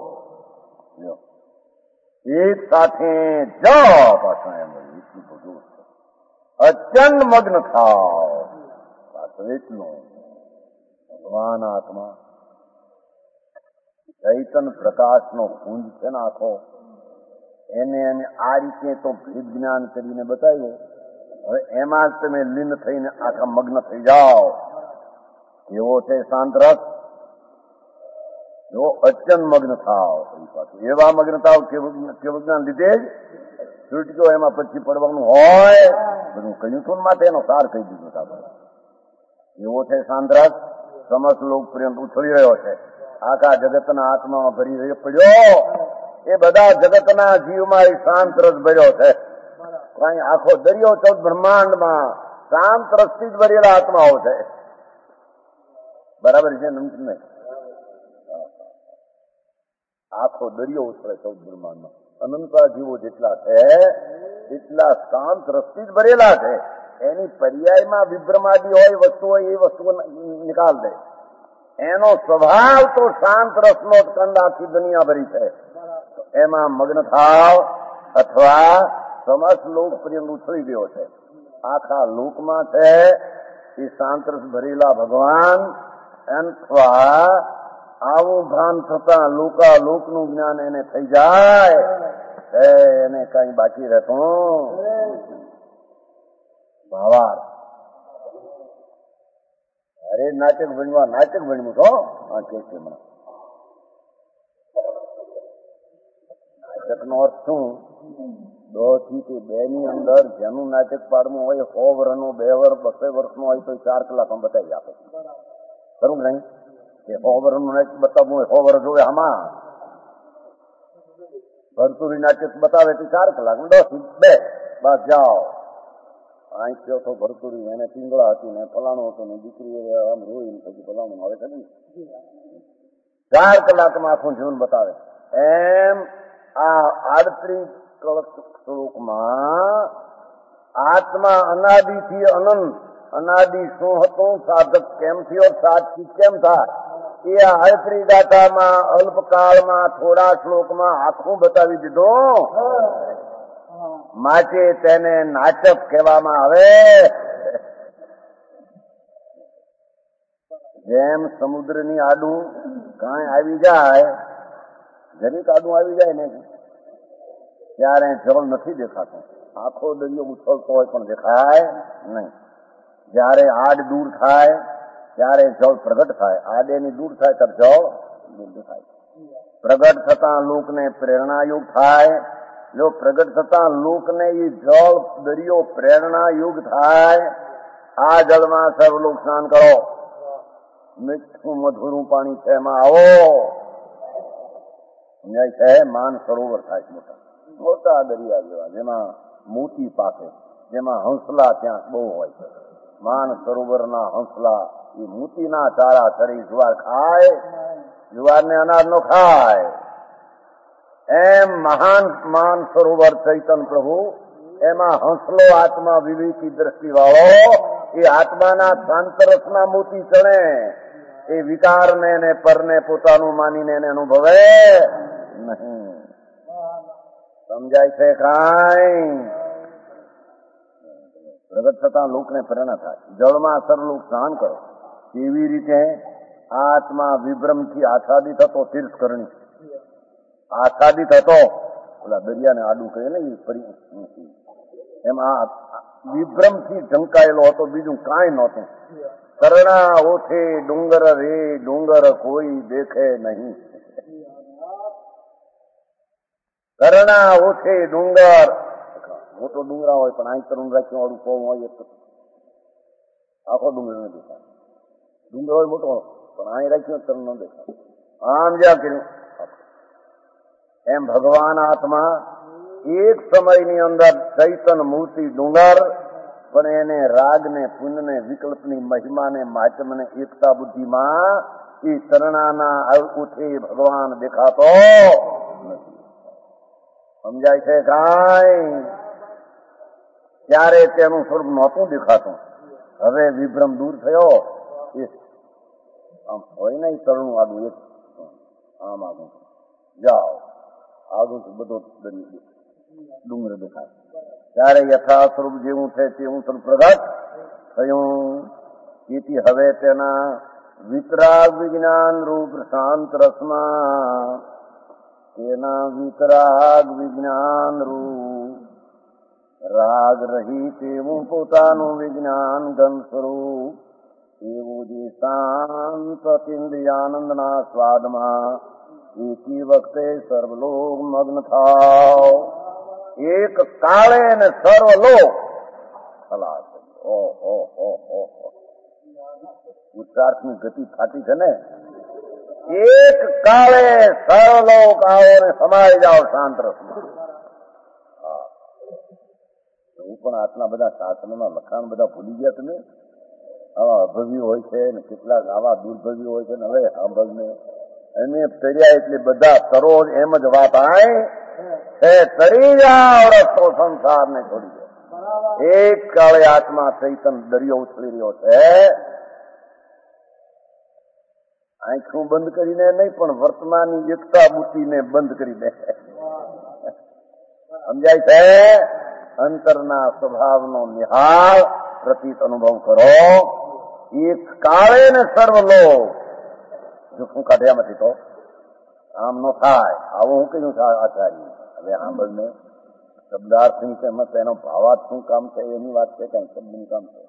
એક સાથે જ પાછા એમ એટલું બધું અચંડ મગ્ન થાવ. પાછું એટલું ભગવાન આત્મા ચૈતન પ્રકાશનો પુંજ છે ને આખો, એને એને આ રીતે તો ભેદ જ્ઞાન કરીને બતાવ્યો. હવે એમાં જ તમે લીન થઈને આખા મગ્ન થઈ જાઓ. એવો છે શાંત રસ, એવો અચન મગ્ન થાવ. એવા મગ્ન થાવ કે વિજ્ઞાન લીધે જ છૂટજો. એમાં પછી પડવાનું હોય બધું કહ્યું હતું માટે એનો સાર કહી દીધો આપણે. એવો છે શાંત રસ, સમસ્ત લોક પર્યંત ઉછળી રહ્યો છે. આખા જગતના આત્મામાં ભરી રહ્યો પડ્યો. એ બધા જગતના જીવમાં શાંત રસ ભર્યો છે. કઈ આખો દરિયો ચૌદ બ્રહ્માંડમાં શાંત રસથી જ ભરેલા આત્માઓ છે. બરાબર છે ને? આખો દરિયો ઉછળે ચૌદ બ્રહ્માંડમાં. અનંતા જીવો જેટલા છે એટલા શાંત રસથી જ ભરેલા છે. એની પર્યાયમાં વિભ્રમાદી હોય વસ્તુ હોય એ વસ્તુ નિકાલ દે. એનો સ્વભાવ તો શાંત રસનો કંદ આખી દુનિયા ભરી છે. એમાં મગ્ન થાવ અથવા સમસ્ત લોક પર્યંત ઉછળી ગયો છે. આખા લોકમાં છે એ શાંત રસ ભરેલા ભગવાન. અથવા આવું ભાન થતા લોકા લોકનું જ્ઞાન એને થઈ જાય, એને કઈ બાકી રહેતું ભાવાર. અરે નાટક બનવા નાટક બનવું તો આ કે છે નાટક નો અર્થ શું? દો થી તે બે ની અંદર જેનું નાટક પાડવું હોય સો વર્ષનું બે વર્ષ બસે વર્ષનું હોય તો ચાર કલાકમાં બતાવી આપે. ખરું નહીં કે સો વર્ષનું નાટક બતાવવું હોય સો વર્ષ જોવે. આમાં ભરતુરી નાટક બતાવે તો ચાર કલાક દસ બે બસ જાઓ. અહીં થયો તો ભરતુરી, એને પિંગળા હતી ને ફલાણું હતું ને દીકરી આમ રોઈ પછી ફલાણું આવે છે ને ચાર કલાકમાં આખું જીવન બતાવે. એમ આ આડત્રીસ શ્લોકમાં આત્મા અનાદિથી અનંત, અનાદિ શું હતું, સાધક કેમ થયો, સાચી કેમ થાય, એ આડત્રીસ ગાથામાં અલ્પકાળમાં થોડા શ્લોકમાં આખું બતાવી દીધું. માટે તેને નાટક કહેવામાં આવે. જેમ સમુદ્રની આડું કાંઈ આવી જાય, જરીક આડું આવી જાય ને ત્યારે જળ નથી દેખાતું. આખો દરિયો ઉછળતો હોય પણ દેખાય નહીં. જયારે આડ દૂર થાય ત્યારે જળ પ્રગટ થાય. આડેની દૂર થાય ત્યારે જળ દૂર દેખાય. પ્રગટ થતા લોકને પ્રેરણાયુગ થાય. જો પ્રગટ થતા લોકને એ જળ દરિયો પ્રેરણાયુગ થાય. આ જળમાં સર્વલોક સ્નાન કરો. મીઠું મધુરું પાણી છે, એમાં આવો. છે માન સરોવર થાય મોટા મોટા દરિયા જેવા, જેમાં મોતી પાકે, જેમાં હંસલા ત્યાં બહુ હોય છે. માન સરોવરના હંસલા એ મોતીના ચારા ચરી જુવાર ખાય, જુવારને અનાજ નો ખાય. એમ મહાન માન સરોવર ચૈતન પ્રભુ, એમાં હંસલો આત્મા વિવેકી દ્રષ્ટિ વાળો એ આત્માના શાંતરસના મોતી ચણે. એ વિકારને ને પરને પોતાનું માનીને એને અનુભવે નહીં. સમજાય છે કાંઈ? પ્રગટ થતા લોકને પ્રેરણા થાય. જળમાં સરલોક સ્નાન કરો. કેવી રીતે? આત્મા વિભ્રમથી આચ્છાદિત હતો, તીર્થકરણી આચ્છાદિત હતો. ઓલા દરિયાને આડું કહે ને એ ફરી એમ આ વિભ્રમથી ઢંકાયેલો હતો, બીજું કાંઈ નહોતું. કરણા ઓછે ડુંગર રે ડુંગર કોઈ દેખે નહીં. કરણા ઓછે ડુંગર, મોટો ડુંગરા હોય પણ અહીં તરુણ રાખ્યું વાળું કોમ હોય આખો ડુંગર ન દેખાય. ડુંગર હોય મોટો પણ અહીં રાખ્યું તરુણ ન દેખાય. આમ જ્યાં કર્યું એમ ભગવાન આત્મા એક સમયની અંદર ચૈતન મૂર્તિ ડુંગર, પણ એને રાગને પુણ્યને વિકલ્પની મહિમાને માચમને એકતા બુદ્ધિમાં એ તરણાના ઉઠે ભગવાન દેખાતો નથી. સમજાય છે કાંઈ? ત્યારે તેનું સ્વરૂપ નહોતું દેખાતું. હવે વિભ્રમ દૂર થયો. એ આમ હોય ને તરણું આગું એક આમ આગું જાઓ, આગું બધો ડુંગર દેખાય. ત્યારે યથા સ્વરૂપ જેવું છે તેવું સ્વરૂપ પ્રગટ થયું. તેથી હવે તેના વિતરાગ વિજ્ઞાન રૂપ શાંત રસમાં, તેના વિતરાગ વિજ્ઞાન રૂપ રાગ રહિત એવું પોતાનું વિજ્ઞાન ઘન સ્વરૂપ, એવું જે શાંત ઇન્દ્રિયાનંદના સ્વાદમાં એકી વખતે સર્વલોક મગ્ન થાવ, એક કાળે ને સર્વલોક ખલાસ. ઓહો હો હો ઉચ્ચાર્થની ગતિ થાતી છે ને. એક કાળે સર્વલોક આવો ને સમાઈ જાઓ શાંત રસમાં. હું પણ આટલા બધા શાસ્ત્રોના લખાણ બધા ભૂલી ગયા તમે. આવા અભવ્ય હોય છે ને કેટલાક આવા દુર્ભવ્ય હોય છે ને. હવે સાંભળને એને તર્યા એટલે બધા સરોજ એમ જ વાત આય છે, તરી જાઓ રસ્તો સંસાર ને છોડી દો. એક કાળે આત્મા ચૈતન દરિયો ઉછળી રહ્યો છે. આંખું બંધ કરીને નહીં પણ વર્તમાનની એકતા બુદ્ધિને બંધ કરી દે. સમજાય છે? અંતરના સ્વભાવનો નિહાળ પ્રતીત અનુભવ કરો. એક કાળે ને સર્વલોક જૂઠું કાઢ્યામાંથી તો આમ નો થાય. આવું હું કહ્યું છે આચાર્ય. હવે સાંભળને શબ્દાર્થની તેમજ એનો ભાવાર્થ શું કામ છે એની વાત છે, કઈ શબ્દનું કામ છે.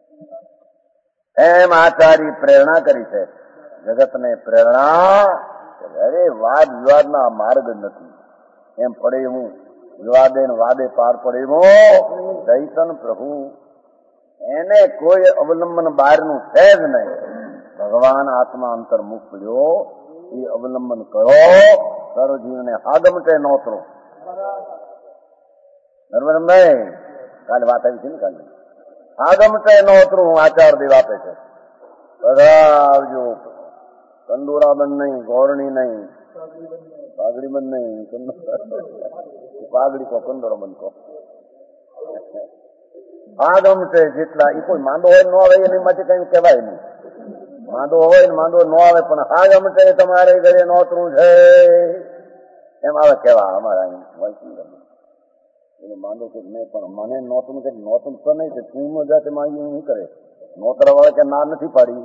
એમ આચાર્ય પ્રેરણા કરી છે જગતને. પ્રેરણા અરે વાદ વિવાદના માર્ગ નથી એમ પડે હું વિવાદે વાદે પાર પડે હું ચૈતન પ્રભુ એને કોઈ અવલંબન બહારનું છે જ નહીં. ભગવાન આત્મા અંતર્મુખ પડ્યો એ અવલંબન કરો. સર્વજીવને આગમટે નોતરો. બરોબર નહીં? કાલે વાત આવી છે ને. કાલે આગમટે નોતરું હું આચાર દેવ આપે છે. બધા આવજો. કંદોરા બંધ નહીં, ગોરણી નહીં, પાઘડી બંધ નહીં. પાઘડી કો કંદોરો બંધ કો. આગમટે જેટલા એ કોઈ માંદો હોય ન આવે એની માટે કઈ કહેવાય નહીં. માંદો હોય ને માંદો ન આવે પણ આગમટે તમારે ઘરે નોતરું છે એમ આવે કેવા અમારા અહીં માંદો કે નહીં પણ મને નોતરું કે નોતરું તો નહીં કે તું મજા તે માંગી શું કરે. નોતરા વાળા કે ના નથી પાડી.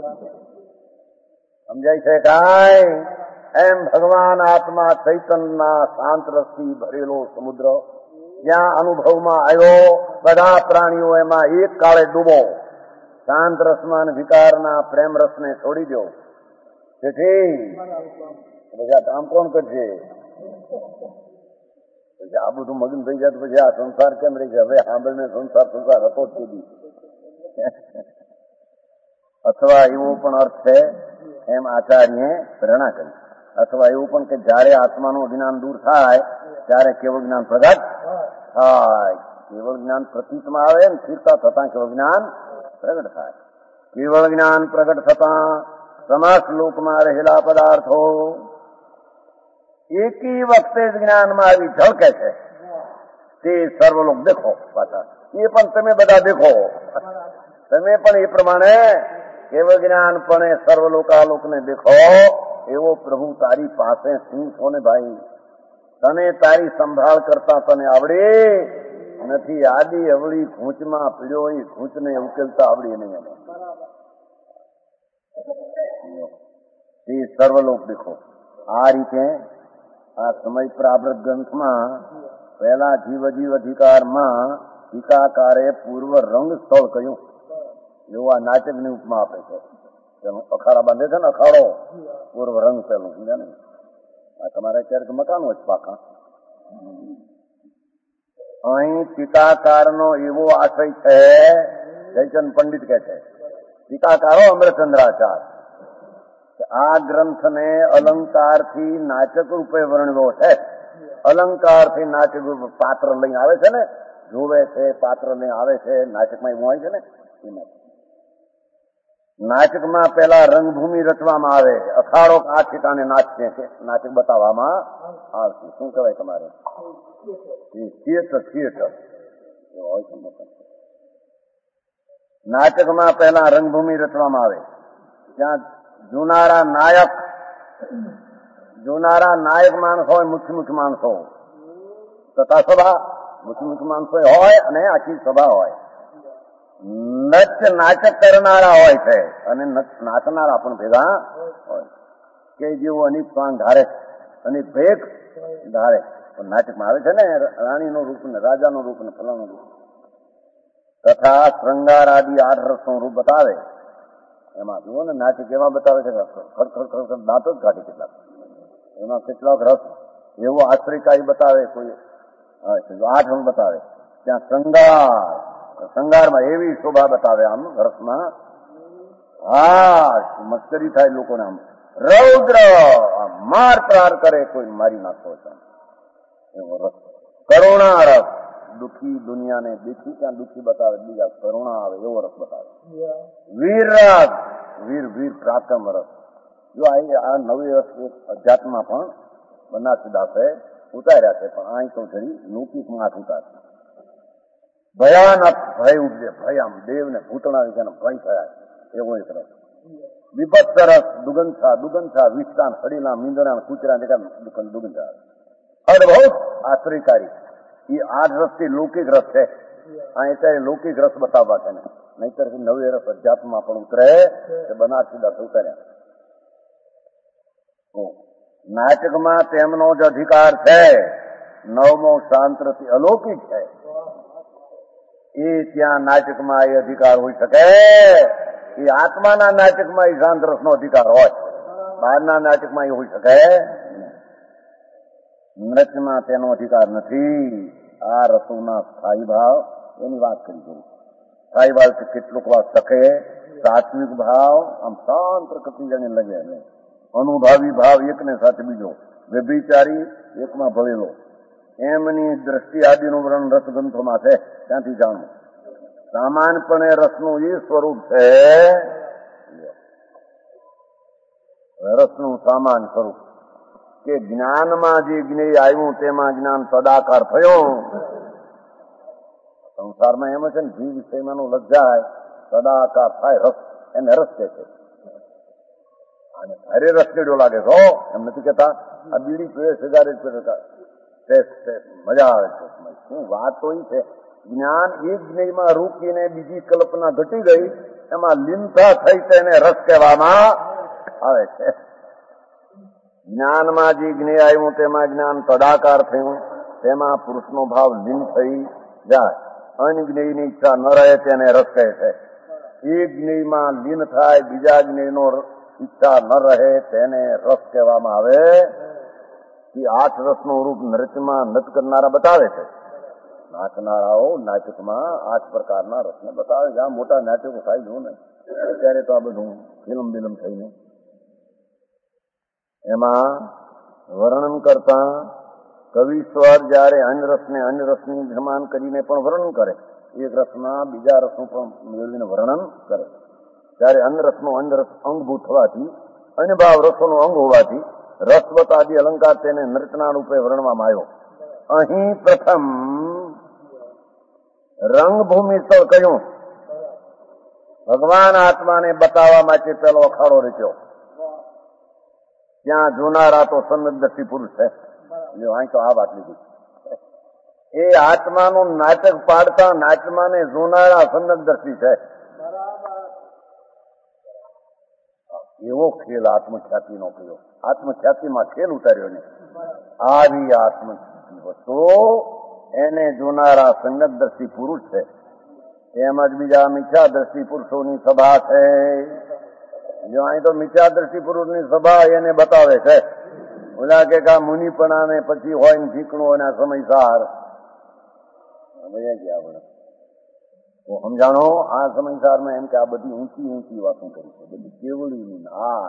સમજાય છે કાંઈ? એમ ભગવાન આત્મા ચૈતનના શાંત રસથી ભરેલો સમુદ્ર જ્યાં અનુભવમાં આવ્યો, બધા પ્રાણીઓ એમાં એક કાળે ડૂબો. શાંત રસમાં વિકારના પ્રેમ રસને છોડી દો. તેથી પછી આ કામ કોણ કરશે? પછી આ બધું મગન થઈ જાય પછી આ સંસાર કેમ રહી છે? હવે સાંભળને સંસાર સંસાર હતો જ કીધી. અથવા એવો પણ અર્થ છે એમ આચાર્ય પ્રેરણા કરી. અથવા એવું પણ કે જયારે આત્માનું જ્ઞાન દૂર થાય ત્યારે કેવળ જ્ઞાન પ્રગટ થાય. કેવળ જ્ઞાન પ્રતીતમાં આવે ને સ્થિરતા થતા કેવળ જ્ઞાન પ્રગટ થાય. કેવળ જ્ઞાન પ્રગટ થતા સમસ્ત લોકમાં રહેલા પદાર્થો એકી વખતે જ જ્ઞાનમાં આવી ઝળકે છે. તે સર્વલોક દેખો. પાછા એ પણ તમે બધા દેખો. તમે પણ એ પ્રમાણે કેવળ જ્ઞાન પણ સર્વલોકાલોકને દેખો. એવો પ્રભુ તારી પાસે શું છો ને ભાઈ? તને તારી સંભાળ કરતા તને આવડે નથી. આદિ અવળી ખૂંચમાં પીડ્યો એ ખૂંચને ઉકેલતા આવડી નહીં. તે સર્વલોક દેખો. આ રીતે આ સમય પ્રાવૃત ગ્રંથમાં પહેલા જીવ જીવ અધિકારમાં ટીકાકારે પૂર્વ રંગ સ્થળ કહ્યું. એવું આ નાટકની ઉપમા આપે છે. અખાડા બાંધે છે ને, અખાડો પૂર્વ રંગ પેલું સમજ્યા ને. આ તમારે ક્યારેક મકાન હોય પાકા. અહીં ટીકાકારનો એવો આશય છે, જયચંદ પંડિત કહે છે, ટીકાકારો અમરચંદ્રાચાર, આ ગ્રંથને અલંકારથી નાચક રૂપે વર્ણવ્યો છે. અલંકારથી નાચક રૂપે પાત્ર લઈને આવે છે ને, જોવે છે, પાત્ર લઈને આવે છે. નાટકમાં એવું હોય છે ને, એમાં નાટકમાં પેલા રંગભૂમિ રચવામાં આવે. અખાડો આ ઠેકાણે નાચશે કે નાટક બતાવવામાં આવશે. શું કહેવાય તમારે? થિયેટર. થિયેટર હોય છે. નાટકમાં પહેલા રંગભૂમિ રચવામાં આવે. ત્યાં જોનારા નાયક જોનારા નાયક માણસ હોય, મુખ્ય મુખ્ય માણસો તથા સભા મુખ્ય મુખ્ય માણસો હોય અને આખી સભા હોય. નૃત્ય નાટક કરનારા હોય છે અને નાચનારા પણ ભેગા હોય. કે જેવો અનેક પાંગ ધારે અનેક ભેગ ધારે નાટકમાં આવે છે ને રાણીનું રૂપ ને રાજાનું રૂપ ને ફલાનું રૂપ તથા શ્રૃંગાર આદિ આઠ રસનું રૂપ બતાવે. એમાં જુઓ ને નાટક એમાં બતાવે છે ખડખડ ખડખડ દાંતો જ કાઢી કેટલાક એમાં કેટલાક રસ એવો આશ્રિકાઈ બતાવે કોઈ આઠ રંગ બતાવે. ત્યાં શ્રૃંગાર શ્રૃંગારમાં એવી શોભા બતાવે આમ રસમાં હા મસ્કરી થાય લોકોને આમ રૌદ્ર માર પ્રહાર કરે કોઈ મારી નાખતો હોય એવો રસ. કરુણા રસ દુઃખી દુનિયાને દેખી ત્યાં દુઃખી બતાવે બીજા કરુણા આવે એવો રસ બતાવે. વીર રસ વીર વીર પ્રાકમ રસ જો આ નવી રસ અધ્યાત્મમાં પણ બનાસદાસે ઉતાર્યા છે પણ અહીં તો જરી લૌકિકમાં હાથ ઉતારશે. ભયાનક ભય ઉપજે ભય આમ દેવને ભૂતણા વિશેનો ભય થયા એવો એક રસ. વિભત્સ રસ દુગંધા દુગંધા વિસ્તાન હડીના મીંદણા કૂતરા દેખા દુગંધા અદભુત આશ્ચર્યકારી. એ આઠ રસથી લૌકિક રસ છે. આ અત્યારે લૌકિક રસ બતાવવા છે ને નહીતર નવી રસ અધ્યાત્મમાં પણ ઉતરે તે બનાસદાસ ઉતર્યા. નાટકમાં તેમનો જ અધિકાર છે. નવમો શાંતિ અલૌકિક છે એ ત્યાં નાટકમાં એ અધિકાર હોઈ શકે. એ આત્માના નાટકમાં એ શાંત રસનો અધિકાર હોય બહારના નાટકમાં એ હોઈ શકે. નૃત્યમાં તેનો અધિકાર નથી. આ રસોના સ્થાયી ભાવ એની વાત કરી દઉં. સ્થાયી ભાવ કેટલુંક વાત શકે સાત્વિક ભાવ આમ શાંત પ્રકૃતિ જાણે લગે અનુભાવી ભાવ એકને સાથે બીજો વ્યભિચારી એકમાં ભળેલો એમની દ્રષ્ટિ આદિનું વર્ણન રસગ્રંથોમાં છે ત્યાંથી જાણવું. સામાનપણે રસનું એ સ્વરૂપ છે રસનું સામાન સ્વરૂપ કે જ્ઞાનમાં જે જ્ઞેય આવ્યું તેમાં જ્ઞાન સદાકાર થયો. સંસારમાં એમ છે ને જે વિષયમાં લગ જાય સદાકાર થાય રસ એને રસ કે છે. અને અરે રસ કેડો લાગે છો એમ નથી કેતા આ બીડી પીવે સિગારેટ પીવે મજા આવે છે. શું વાત તો એ છે જ્ઞાન એક જ્ઞેયમાં રૂકીને બીજી કલ્પના ઘટી ગઈ એમાં લીનતા થઈ તેને રસ કહેવામાં આવે છે. જ્ઞાનમાં જે જ્ઞેય આવ્યું તેમાં જ્ઞાન તદાકાર થયું તેમાં પુરુષનો ભાવ લીન થઈ જાય. અનજ્ઞેયની ઈચ્છા ન રહે તેને રસ કહે છે. એક જ્ઞેયમાં લીન થાય બીજા જ્ઞેયનો ઈચ્છા ન રહે તેને રસ કહેવામાં આવે. એ આઠ રસનું રૂપ નૃત્યમાં નૃત્ય કરનારા બતાવે છે. નાચનારાઓ નાટકમાં આઠ પ્રકારના રસને બતાવે છે. આ મોટા નાટકો થાય જો ને અત્યારે તો આ બધું ફિલ્મ બિલ્મ થઈને એમાં વર્ણન કરતા કવિશ્વર જયારે અન્ય રસને અન્ય રસની સમાન કરીને પણ વર્ણન કરે એક રસમાં બીજા રસનું પણ મેળવીને વર્ણન કરે ત્યારે અન્ય રસનું અન્ય રસ અંગભૂત થવાથી અન્ય ભાવ રસોનું અંગ હોવાથી રસવત આદિ અલંકાર તેને નૃત્યના રૂપે વર્ણવામાં આવ્યો. અહીં પ્રથમ રંગભૂમિ સ્થળ કહ્યું. ભગવાન આત્માને બતાવવા માટે પેલો અખાડો રચ્યો. ત્યાં જોનારા તો સન્મતદર્શી પુરુષ છે. અહીં તો આ વાત લીધી. એ આત્માનું નાટક પાડતા નાટમાને જોનારા સન્મતદર્શી છે. એવો ખેલ આત્મખ્યાતિનો કર્યો. આત્મખ્યાતિમાં ખેલ ઉતાર્યો ને આવી આત્મખ્યાતિ વસ્તુ એને જોનારા સંગતદર્શી પુરુષ છે. તેમજ બીજા મિથ્યાદ્રષ્ટિ પુરુષોની સભા છે. જો અહીં તો મિથ્યાદ્રષ્ટિ પુરુષની સભા એને બતાવે છે. ઓલા કે કા મુનિપણાને પછી હોય ને ઠીકણું હોય ને સમયસાર ગયા આપણે તો સમજાણો આ સમયસારમાં એમ કે આ બધી ઊંચી ઊંચી વાતો કરી છે. બધી કેવડી આ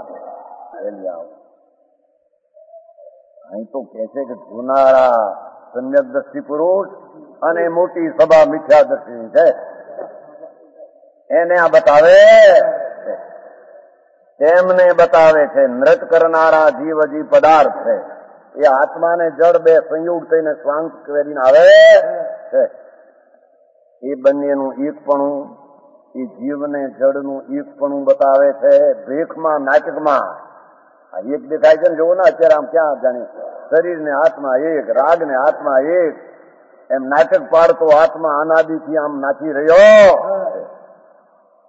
અહીં તો કે છે કે જોનારા સમ્યક દ્રષ્ટિ પુરુષ અને મોટી સભા મિથ્યા દ્રષ્ટિની છે એને આ બતાવે તેમને બતાવે છે. નૃત્ય કરનારા જીવ જીવ પદાર્થ છે એ આત્માને જળ બે સંયોગ થઈને શ્વાંક કરીને આવે છે. એ બંનેનું એકપણું એ જીવને જળનું એકપણું બતાવે છે. ભેખમાં નાટકમાં આ એક દેખાય છે ને જોવો ને અત્યારે આમ ક્યાં જાણે શરીર ને આત્મા એક રાગ ને આત્મા એક એમ નાટક પાડતો આત્મા અનાદિથી આમ નાચી રહ્યો.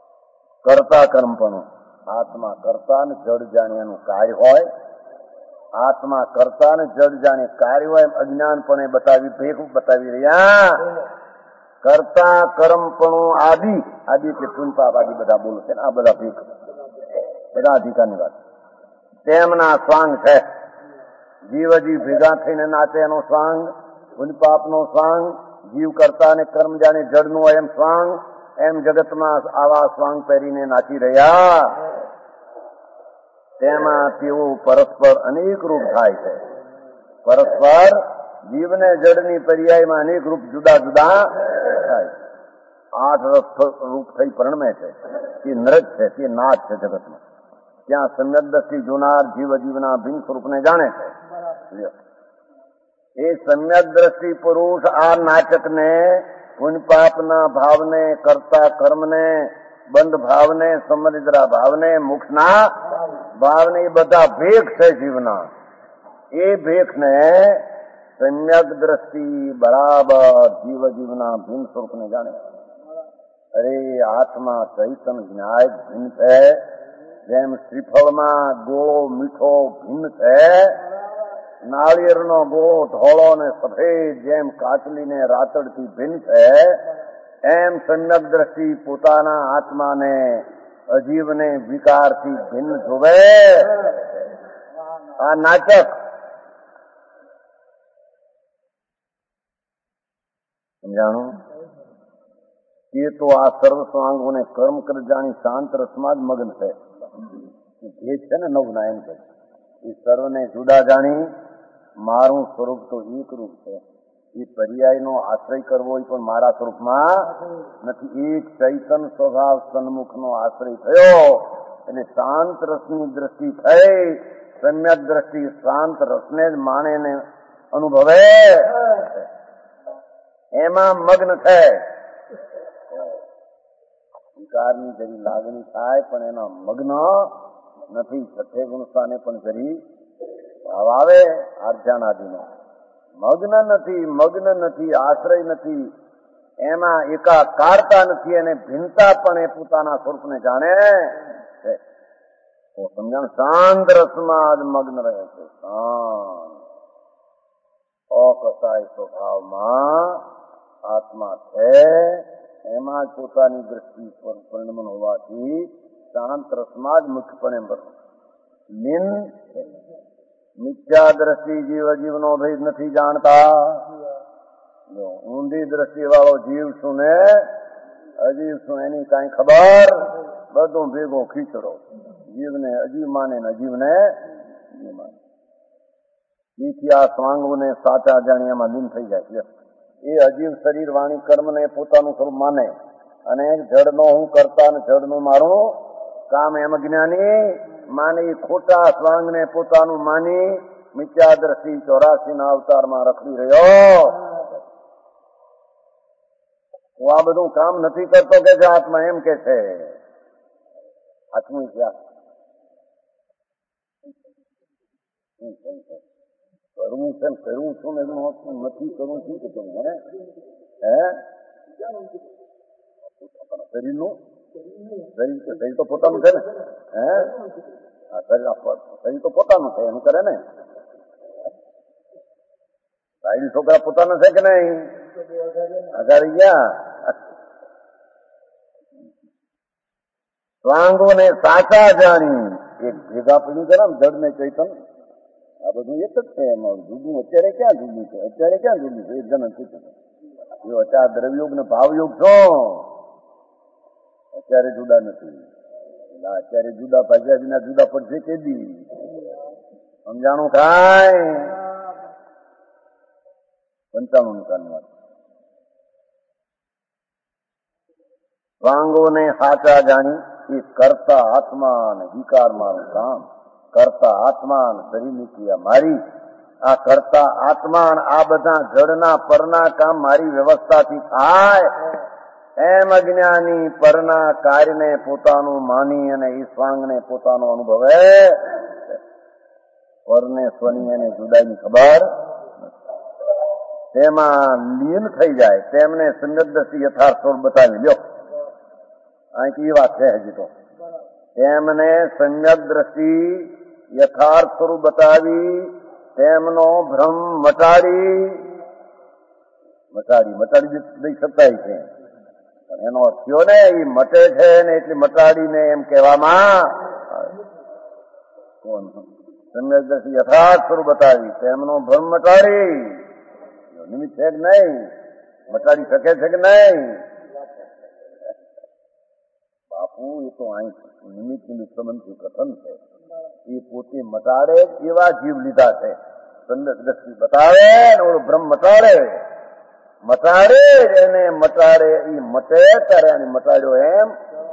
કરતા કર્મપણું આત્મા કરતા ને જળ જાણે એનું કાર્ય હોય આત્મા કરતા ને જડ જાણે કાર્ય હોય એમ અજ્ઞાનપણે બતાવી ભેખ બતાવી રહ્યા. કરતા કર્મપણું આદિ આદિ કે પુનપાપ આદિ બધા બોલો છે ને, આ બધા ભેખ બધા અધિકારની વાત. તેમના સ્વાંગ છે. જીવ જીવ ભેગા થઈને નાચે એનો સ્વાંગ, પુનપાપનો સ્વાંગ, જીવ કરતા અને કર્મ જાણે જડનું હોય એમ સ્વાંગ, એમ જગતમાં આવા સ્વાંગ પહેરીને નાચી રહ્યા. તેમાં તેઓ પરસ્પર અનેક રૂપ થાય છે. પરસ્પર જીવને જડની પર્યાયમાં અનેક રૂપ જુદા જુદા થાય. આઠ રૂપ થઈ પરણમે છે. તે નૃત્ય છે, તે નાચ છે જગતમાં. ત્યાં સમ્યક દ્રષ્ટિ જોનાર જીવ જીવના ભિન્ન સ્વરૂપને જાણે છે. એ સમ્યક દ્રષ્ટિ પુરુષ આ નાટકને, પુણ્યપાપના ભાવને, કરતા કર્મને, બંધ ભાવને, સમરિદ્રા ભાવને, મોક્ષના ભાવને, એ બધા ભેખ છે જીવના. એ ભેખને સમ્યક દ્રષ્ટિ બરાબર જીવ જીવના ભિન્ન સ્વરૂપને જાણે. અરે આત્મા ચૈતન જ્ઞાય ભિન્ન છે. જેમ શ્રીફળમાં ગોળો મીઠો ભિન્ન છે, નાળિયેરનો ગોળો ધોળો ને સફેદ જેમ કાચલી ને રાતડથી ભિન્ન છે, એમ સમ્યક દ્રષ્ટિ પોતાના આત્માને અજીવને વિકારથી ભિન્ન જોવે. આ નાટક સમજાણું? એ તો આ સર્વ સ્વાંગોને કર્મ કર જાણી શાંત રસમાં જ મગ્ન છે. ભેદ છે ને નવના એમ છે. એ સર્વને જુદા જાણી મારું સ્વરૂપ તો એક રૂપ છે. એ પર્યાયનો આશ્રય કરવો એ પણ મારા સ્વરૂપમાં નથી. એક ચૈતન સ્વભાવ સન્મુખનો આશ્રય થયો એટલે શાંત રસની દ્રષ્ટિ થઈ. સમ્યક દ્રષ્ટિ શાંત રસને જ માણે ને અનુભવે, એમાં મગ્ન છે. વિકારની જરી લાગણી થાય પણ એના મગ્ન નથી. છઠ્ઠે ગુણસ્થાને પણ જરી ભાવ આવે આર્ધ્યાનાદિનો. મગ્ન નથી, મગ્ન નથી, આશ્રય નથી, એમાં એકાકારતા નથી, અને ભિન્નતા પણ એ પોતાના સ્વરૂપને જાણે છે. સમજાણ? શાંત રસમાં જ મગ્ન રહે છે. શાંત અકસાય સ્વભાવમાં આત્મા છે. એમાં જ પોતાની દ્રષ્ટિ પર પરિણમન હોવાથી શાંત રસમાં જ મુખ્યપણે લીન છે. મિથ્યા દ્રષ્ટિ જીવ જીવનો ભેદ નથી જાણતા. ઊંધી દ્રષ્ટિ વાળો જીવ શું ને અજીવ શું એની કઈ ખબર, બધું ભેગો ખીચડો. જીવને અજીવ માને ને અજીવને જીવ માને. તેથી આ સ્વાંગોને સાચા જાણી એમાં લીન થઈ જાય છે. એ અજીવ શરીર વાણી કર્મને પોતાનું સ્વરૂપ માને અને જડનો હું કરતા ને જડનું મારું કામ એમ જ્ઞાની માને. ખોટા સ્વાંગને પોતાનું માની મિથ્યા દ્રષ્ટિ ચોરાસી ના અવતારમાં રખડી રહ્યો. હું આ બધું કામ નથી કરતો કે છે આત્મા, એમ કે છે. આત્મા ક્યાં કરવું છે ને કરવું છું ને નથી કરવું શું કે તમે હે શરીરનું શરીર તો પોતાનું છે ને. હે શરીર તો પોતાનું છે એમ કરે ને. ભાઈ છોકરા પોતાના છે કે નહીં? અગાડી ગયા. સ્વાંગોને સાચા જાણી એક ભેગા પડ્યું છે ને જડ ને ચૈતન. આ બધું એક જ છે. એમાં જુદું અત્યારે ક્યાં જુદું છે? અત્યારે ક્યાં જુદું છે? એક જણ પૂછે એ અત્યારે દ્રવ્યોગ ને ભાવયોગ છો, અત્યારે જુદા નથી. અત્યારે જુદા ભાગ્યા વિના જુદા પડશે કે દી? સમજાણું? કાંઈ પંચાણું નિકાલની વાત. સ્વાંગોને સાચા જાણી એ કરતા આત્મા અને વિકાર મારું કામ. કરતા આત્મા શરીરની ક્રિયા મારી. આ કરતા આત્મા આ બધા જડના પરના કામ મારી વ્યવસ્થાથી થાય. એમ અજ્ઞાની પરના કાર્યને પોતાનું માની અને એ સ્વાંગને પોતાનો અનુભવે. પરને સ્વની અને જુદાઈની ખબર તેમાં લીન થઈ જાય. તેમને સમ્યક દ્રષ્ટિ યથાર્થ સ્વરૂપ બતાવી લ્યો. અહીં એ વાત છે હજી તો. તેમને સમ્યક દ્રષ્ટિ યથાર્થ સ્વરૂપ બતાવી તેમનો ભ્રમ મટાડી મટાડી મટાડી દઈ શકાય છે, પણ એનો અર્થ થયો ને એ મટે છે ને એટલે મટાડીને એમ કહેવામાં સમ્યક દ્રષ્ટિ યથાર્થ સ્વરૂપ બતાવી તેમનો ભ્રમ મટાડી. નિમિત્ત છે કે નહીં? મટાડી શકે છે કે નહીં? બાપુ એ તો અહીં નિમિત્ત નિમિત્ત સંબંધથી કથન છે. એ પોતે મટાડે એવા જીવ લીધા છે. સમ્યક દ્રષ્ટિ બતાવે ને ઓલો ભ્રમ મટાડે મટાડે એને મટાડે એ મટે ત્યારે એને મટાડ્યો એમ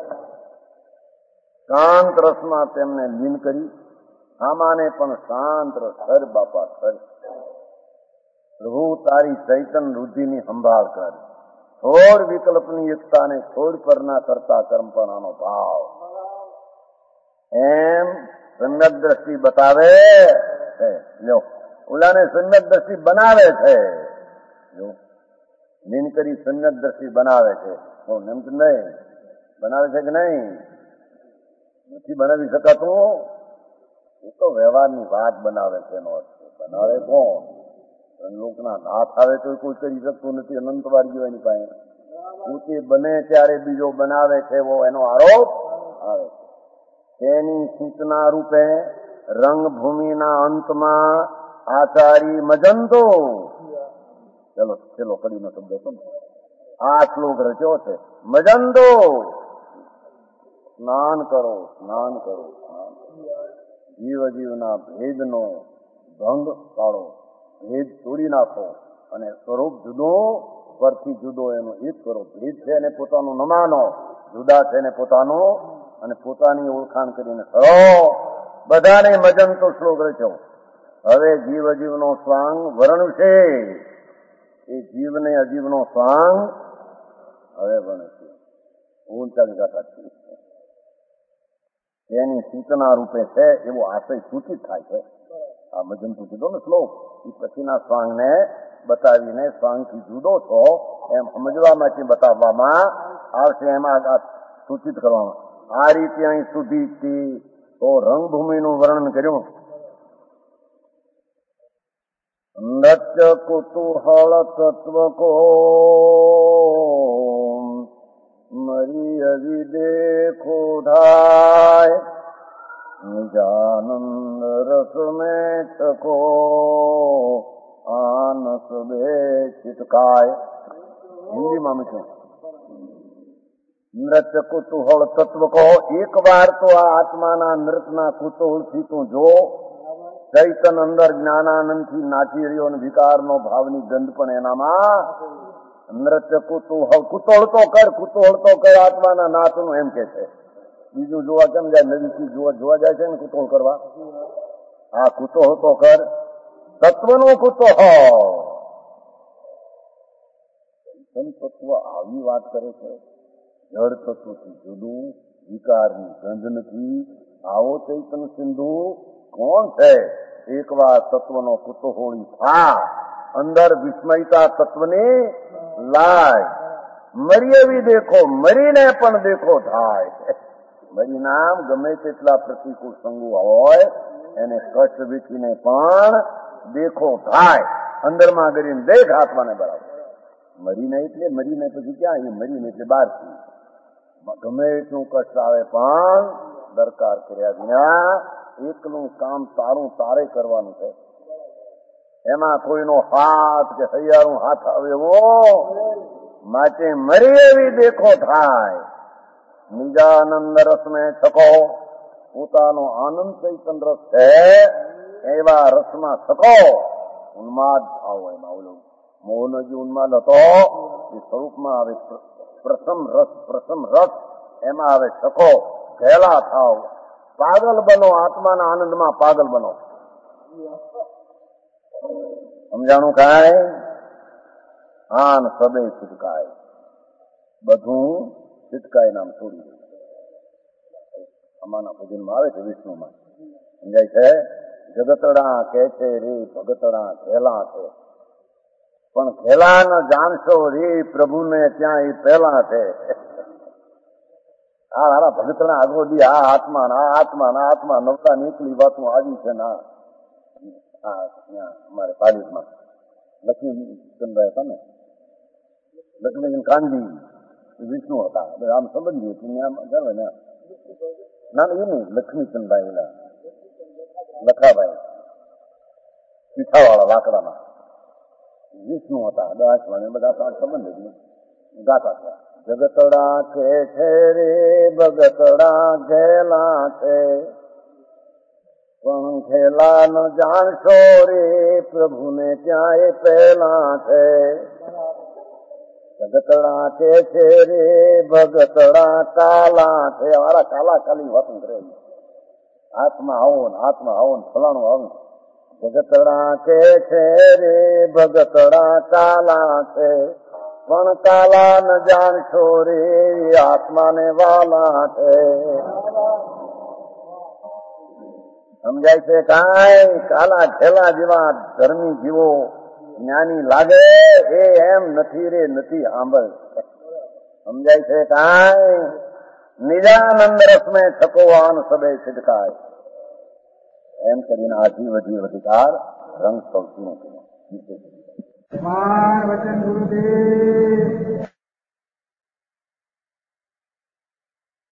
શાંત રસમાં તેમને લીન કરી. આમાને પણ શાંત રસ કર બાપા કર. પ્રભુ તારી ચૈતન વૃદ્ધિની સંભાળ કર. છોડ વિકલ્પની એકતાને છોડ પરના કરતા કર્મપણાનો ભાવ. એમ સમ્યક દ્રષ્ટિ બતાવે છે. લો ઓલાને સમ્યક દ્રષ્ટિ બનાવે છે. જો લીન કરી સમ્યક દ્રષ્ટિ બનાવે છે. એમ કે નહીં બનાવે છે કે નહીં? નથી બનાવી શકાતું. એ તો વ્યવહારની વાત બનાવે છે. એનો અર્થ બનાવે કોણ? લોકના નાથ આવે તો કોઈ કરી શકતું નથી. અનંત વાર ગયો એની પાસે. પોતે બને ત્યારે બીજો બનાવે છે એવો એનો આરોપ આવે છે. તેની સૂચના રૂપે રંગભૂમિના અંતમાં આચારી મજંતો. ચલો ચલો કડીનો શબ્દ હતો ને આ શ્લોક રચ્યો છે. મજંતો સ્નાન કરો સ્નાન કરો સ્નાન. જીવ જીવના ભેદનો ભંગ પાડો. ભેદ તોડી નાખો અને સ્વરૂપ જુદો પરથી જુદો એનો એક કરો. ભેદ છે એને પોતાનું ન માનો, જુદા છે એને પોતાનું અને પોતાની ઓળખાણ કરીને કરો. બધાને મજંતો શ્લોક રચ્યો. હવે જીવ અજીવનો સ્વાંગ વર્ણ છે. એ જીવને અજીવનો સ્વાંગ હવે વર્ણ છે. ઓગણચાલીસ ગાથા એની સૂચના રૂપે છે એવો આશય સૂચિત થાય છે. આ મજંતુ કીધો ને શ્લોક એ પછીના સ્વાંગને બતાવીને સ્વાંગથી જુદો છો એમ સમજવામાંથી બતાવવામાં આવશે. એમાં સૂચિત કરવામાં આ રીતે અહીં સુધીથી તો રંગભૂમિનું વર્ણન કર્યું. નૃત્ય કુતૂહળ તત્વ કો મરી અવી દેખો ધાય નિજાનંદ રસ મેં ચકો આનસ બે ચિતકાય. હિન્દીમાં મૂક્યું. નૃત્ય કુતૂહળ તત્વ કહો. એક વાર તો આ આત્માના નૃત્યના કુતૂહળથી તું જો. ચૈતન અંદર જ્ઞાનાનંદથી નાચી રહ્યો અને વિકારનો ભાવની ગંધ પણ એનામાં. નૃત્ય કુતૂહળ કુતૂહળ તો કર કુતૂહળ તો કર આત્માના નાચનું એમ કે છે. બીજું જોવા કેમ જાય? નદીથી જોવા જોવા જાય છે ને કુતૂહળ કરવા. આ કુતૂહળ તો કર. તત્વનો કુતૂહળ. તત્વ આવી વાત કરે છે. જળ તત્વથી જુદું, વિકારની ગંધ નથી. આવો ચૈતન સિંધુ કોણ છે? એક વાર તત્વનો કુતૂહળી થા. અંદર વિસ્મયતા તત્વની લાય. મરી એવી દેખો, મરીને પણ દેખો થાય. મરી નામ ગમે તેટલા પ્રતિકૂળ સંગુ હોય એને કષ્ટ વીખીને પણ દેખો થાય. અંદરમાં કરીને દેખ આત્માને બરાબર. મરીને એટલે મરીને પછી ક્યાં? એ મરીને એટલે બહારથી ગમે એટલું કષ્ટ આવે પણ દરકાર કર્યા વિના એકનું કામ તારું તારે કરવાનું છે. એમાં કોઈનો હાથ કે હૈયારું હાથ આવે એવો માટે મરી એવી દેખો થાય. નિજાનંદ રસ મેં છકો. પોતાનો આનંદ ચૈતન રસ છે એવા રસમાં છકો. ઉન્માદ થાવ. એમાં ઓલો મોહનો જે ઉન્માદ હતો એ સ્વરૂપમાં આવે પ્રથમ રસ. પ્રથમ રસ એમાં આવે છકો. ઘેલા થાવ. પાગલ બનો. આત્માના આનંદમાં પાગલ બનો. સમજાણું? કાય આન સદે છિટકાય. બધું છિટકાય નામ છોડી દે. અમાના ભજનમાં આવે છે વિષ્ણુમાં. સમજાય છે? જગતડા કે છે રે ભગતડા ઘેલા છે. પણ ઘેલા ન જાણશો રે પ્રભુને ત્યાં એ પહેલા છે. આ મારા ભગતના આગો દી આ આત્મા આ આત્મા ના આત્મા નવતા નીકળી વાતું આવી છે ના અમારે પાલિશમાં લક્ષ્મીચંદ્રભાઈ હતા ને લક્ષ્મીચંદ કાંજી વિષ્ણુ હતા આમ સંબંધી હતી આમ ગમે ને ના એ નહીં લક્ષ્મીચંદભાઈ એલા લખાભાઈ પીઠાવાળા લાકડાના વિષ્ણુ હતા દસ વાગે બધા સંબંધ ગાતા હતા. જગતડા કે છે રે ભગતડા ઘેલા છે પણ ખેલા ન જાણશો રે પ્રભુને ક્યાંય પહેલા છે. જગતડા કે છે રે ભગતડા કાલા છે મારા કાલા કાલી વાત કરે આત્મા આવો ને આત્મા આવો ને ફલાણું આવું. જગતડા કે છે રે ભગતડા કાલા છે પણ કાલા ન જાણશો રે આત્માને વાલા છે. સમજાય છે કાંઈ કાલા ઠેલા જેવા ધર્મી જીવો જ્ઞાની લાગે એ એમ નથી રે નથી આંબળ. સમજાય છે કાંઈ નિજાનંદ રસમે છકોવાન સદે છિડકાય એમ કરીને આ જીવ જીવ અધિકાર રંગ સૌ માન વચન ગુરુદેવ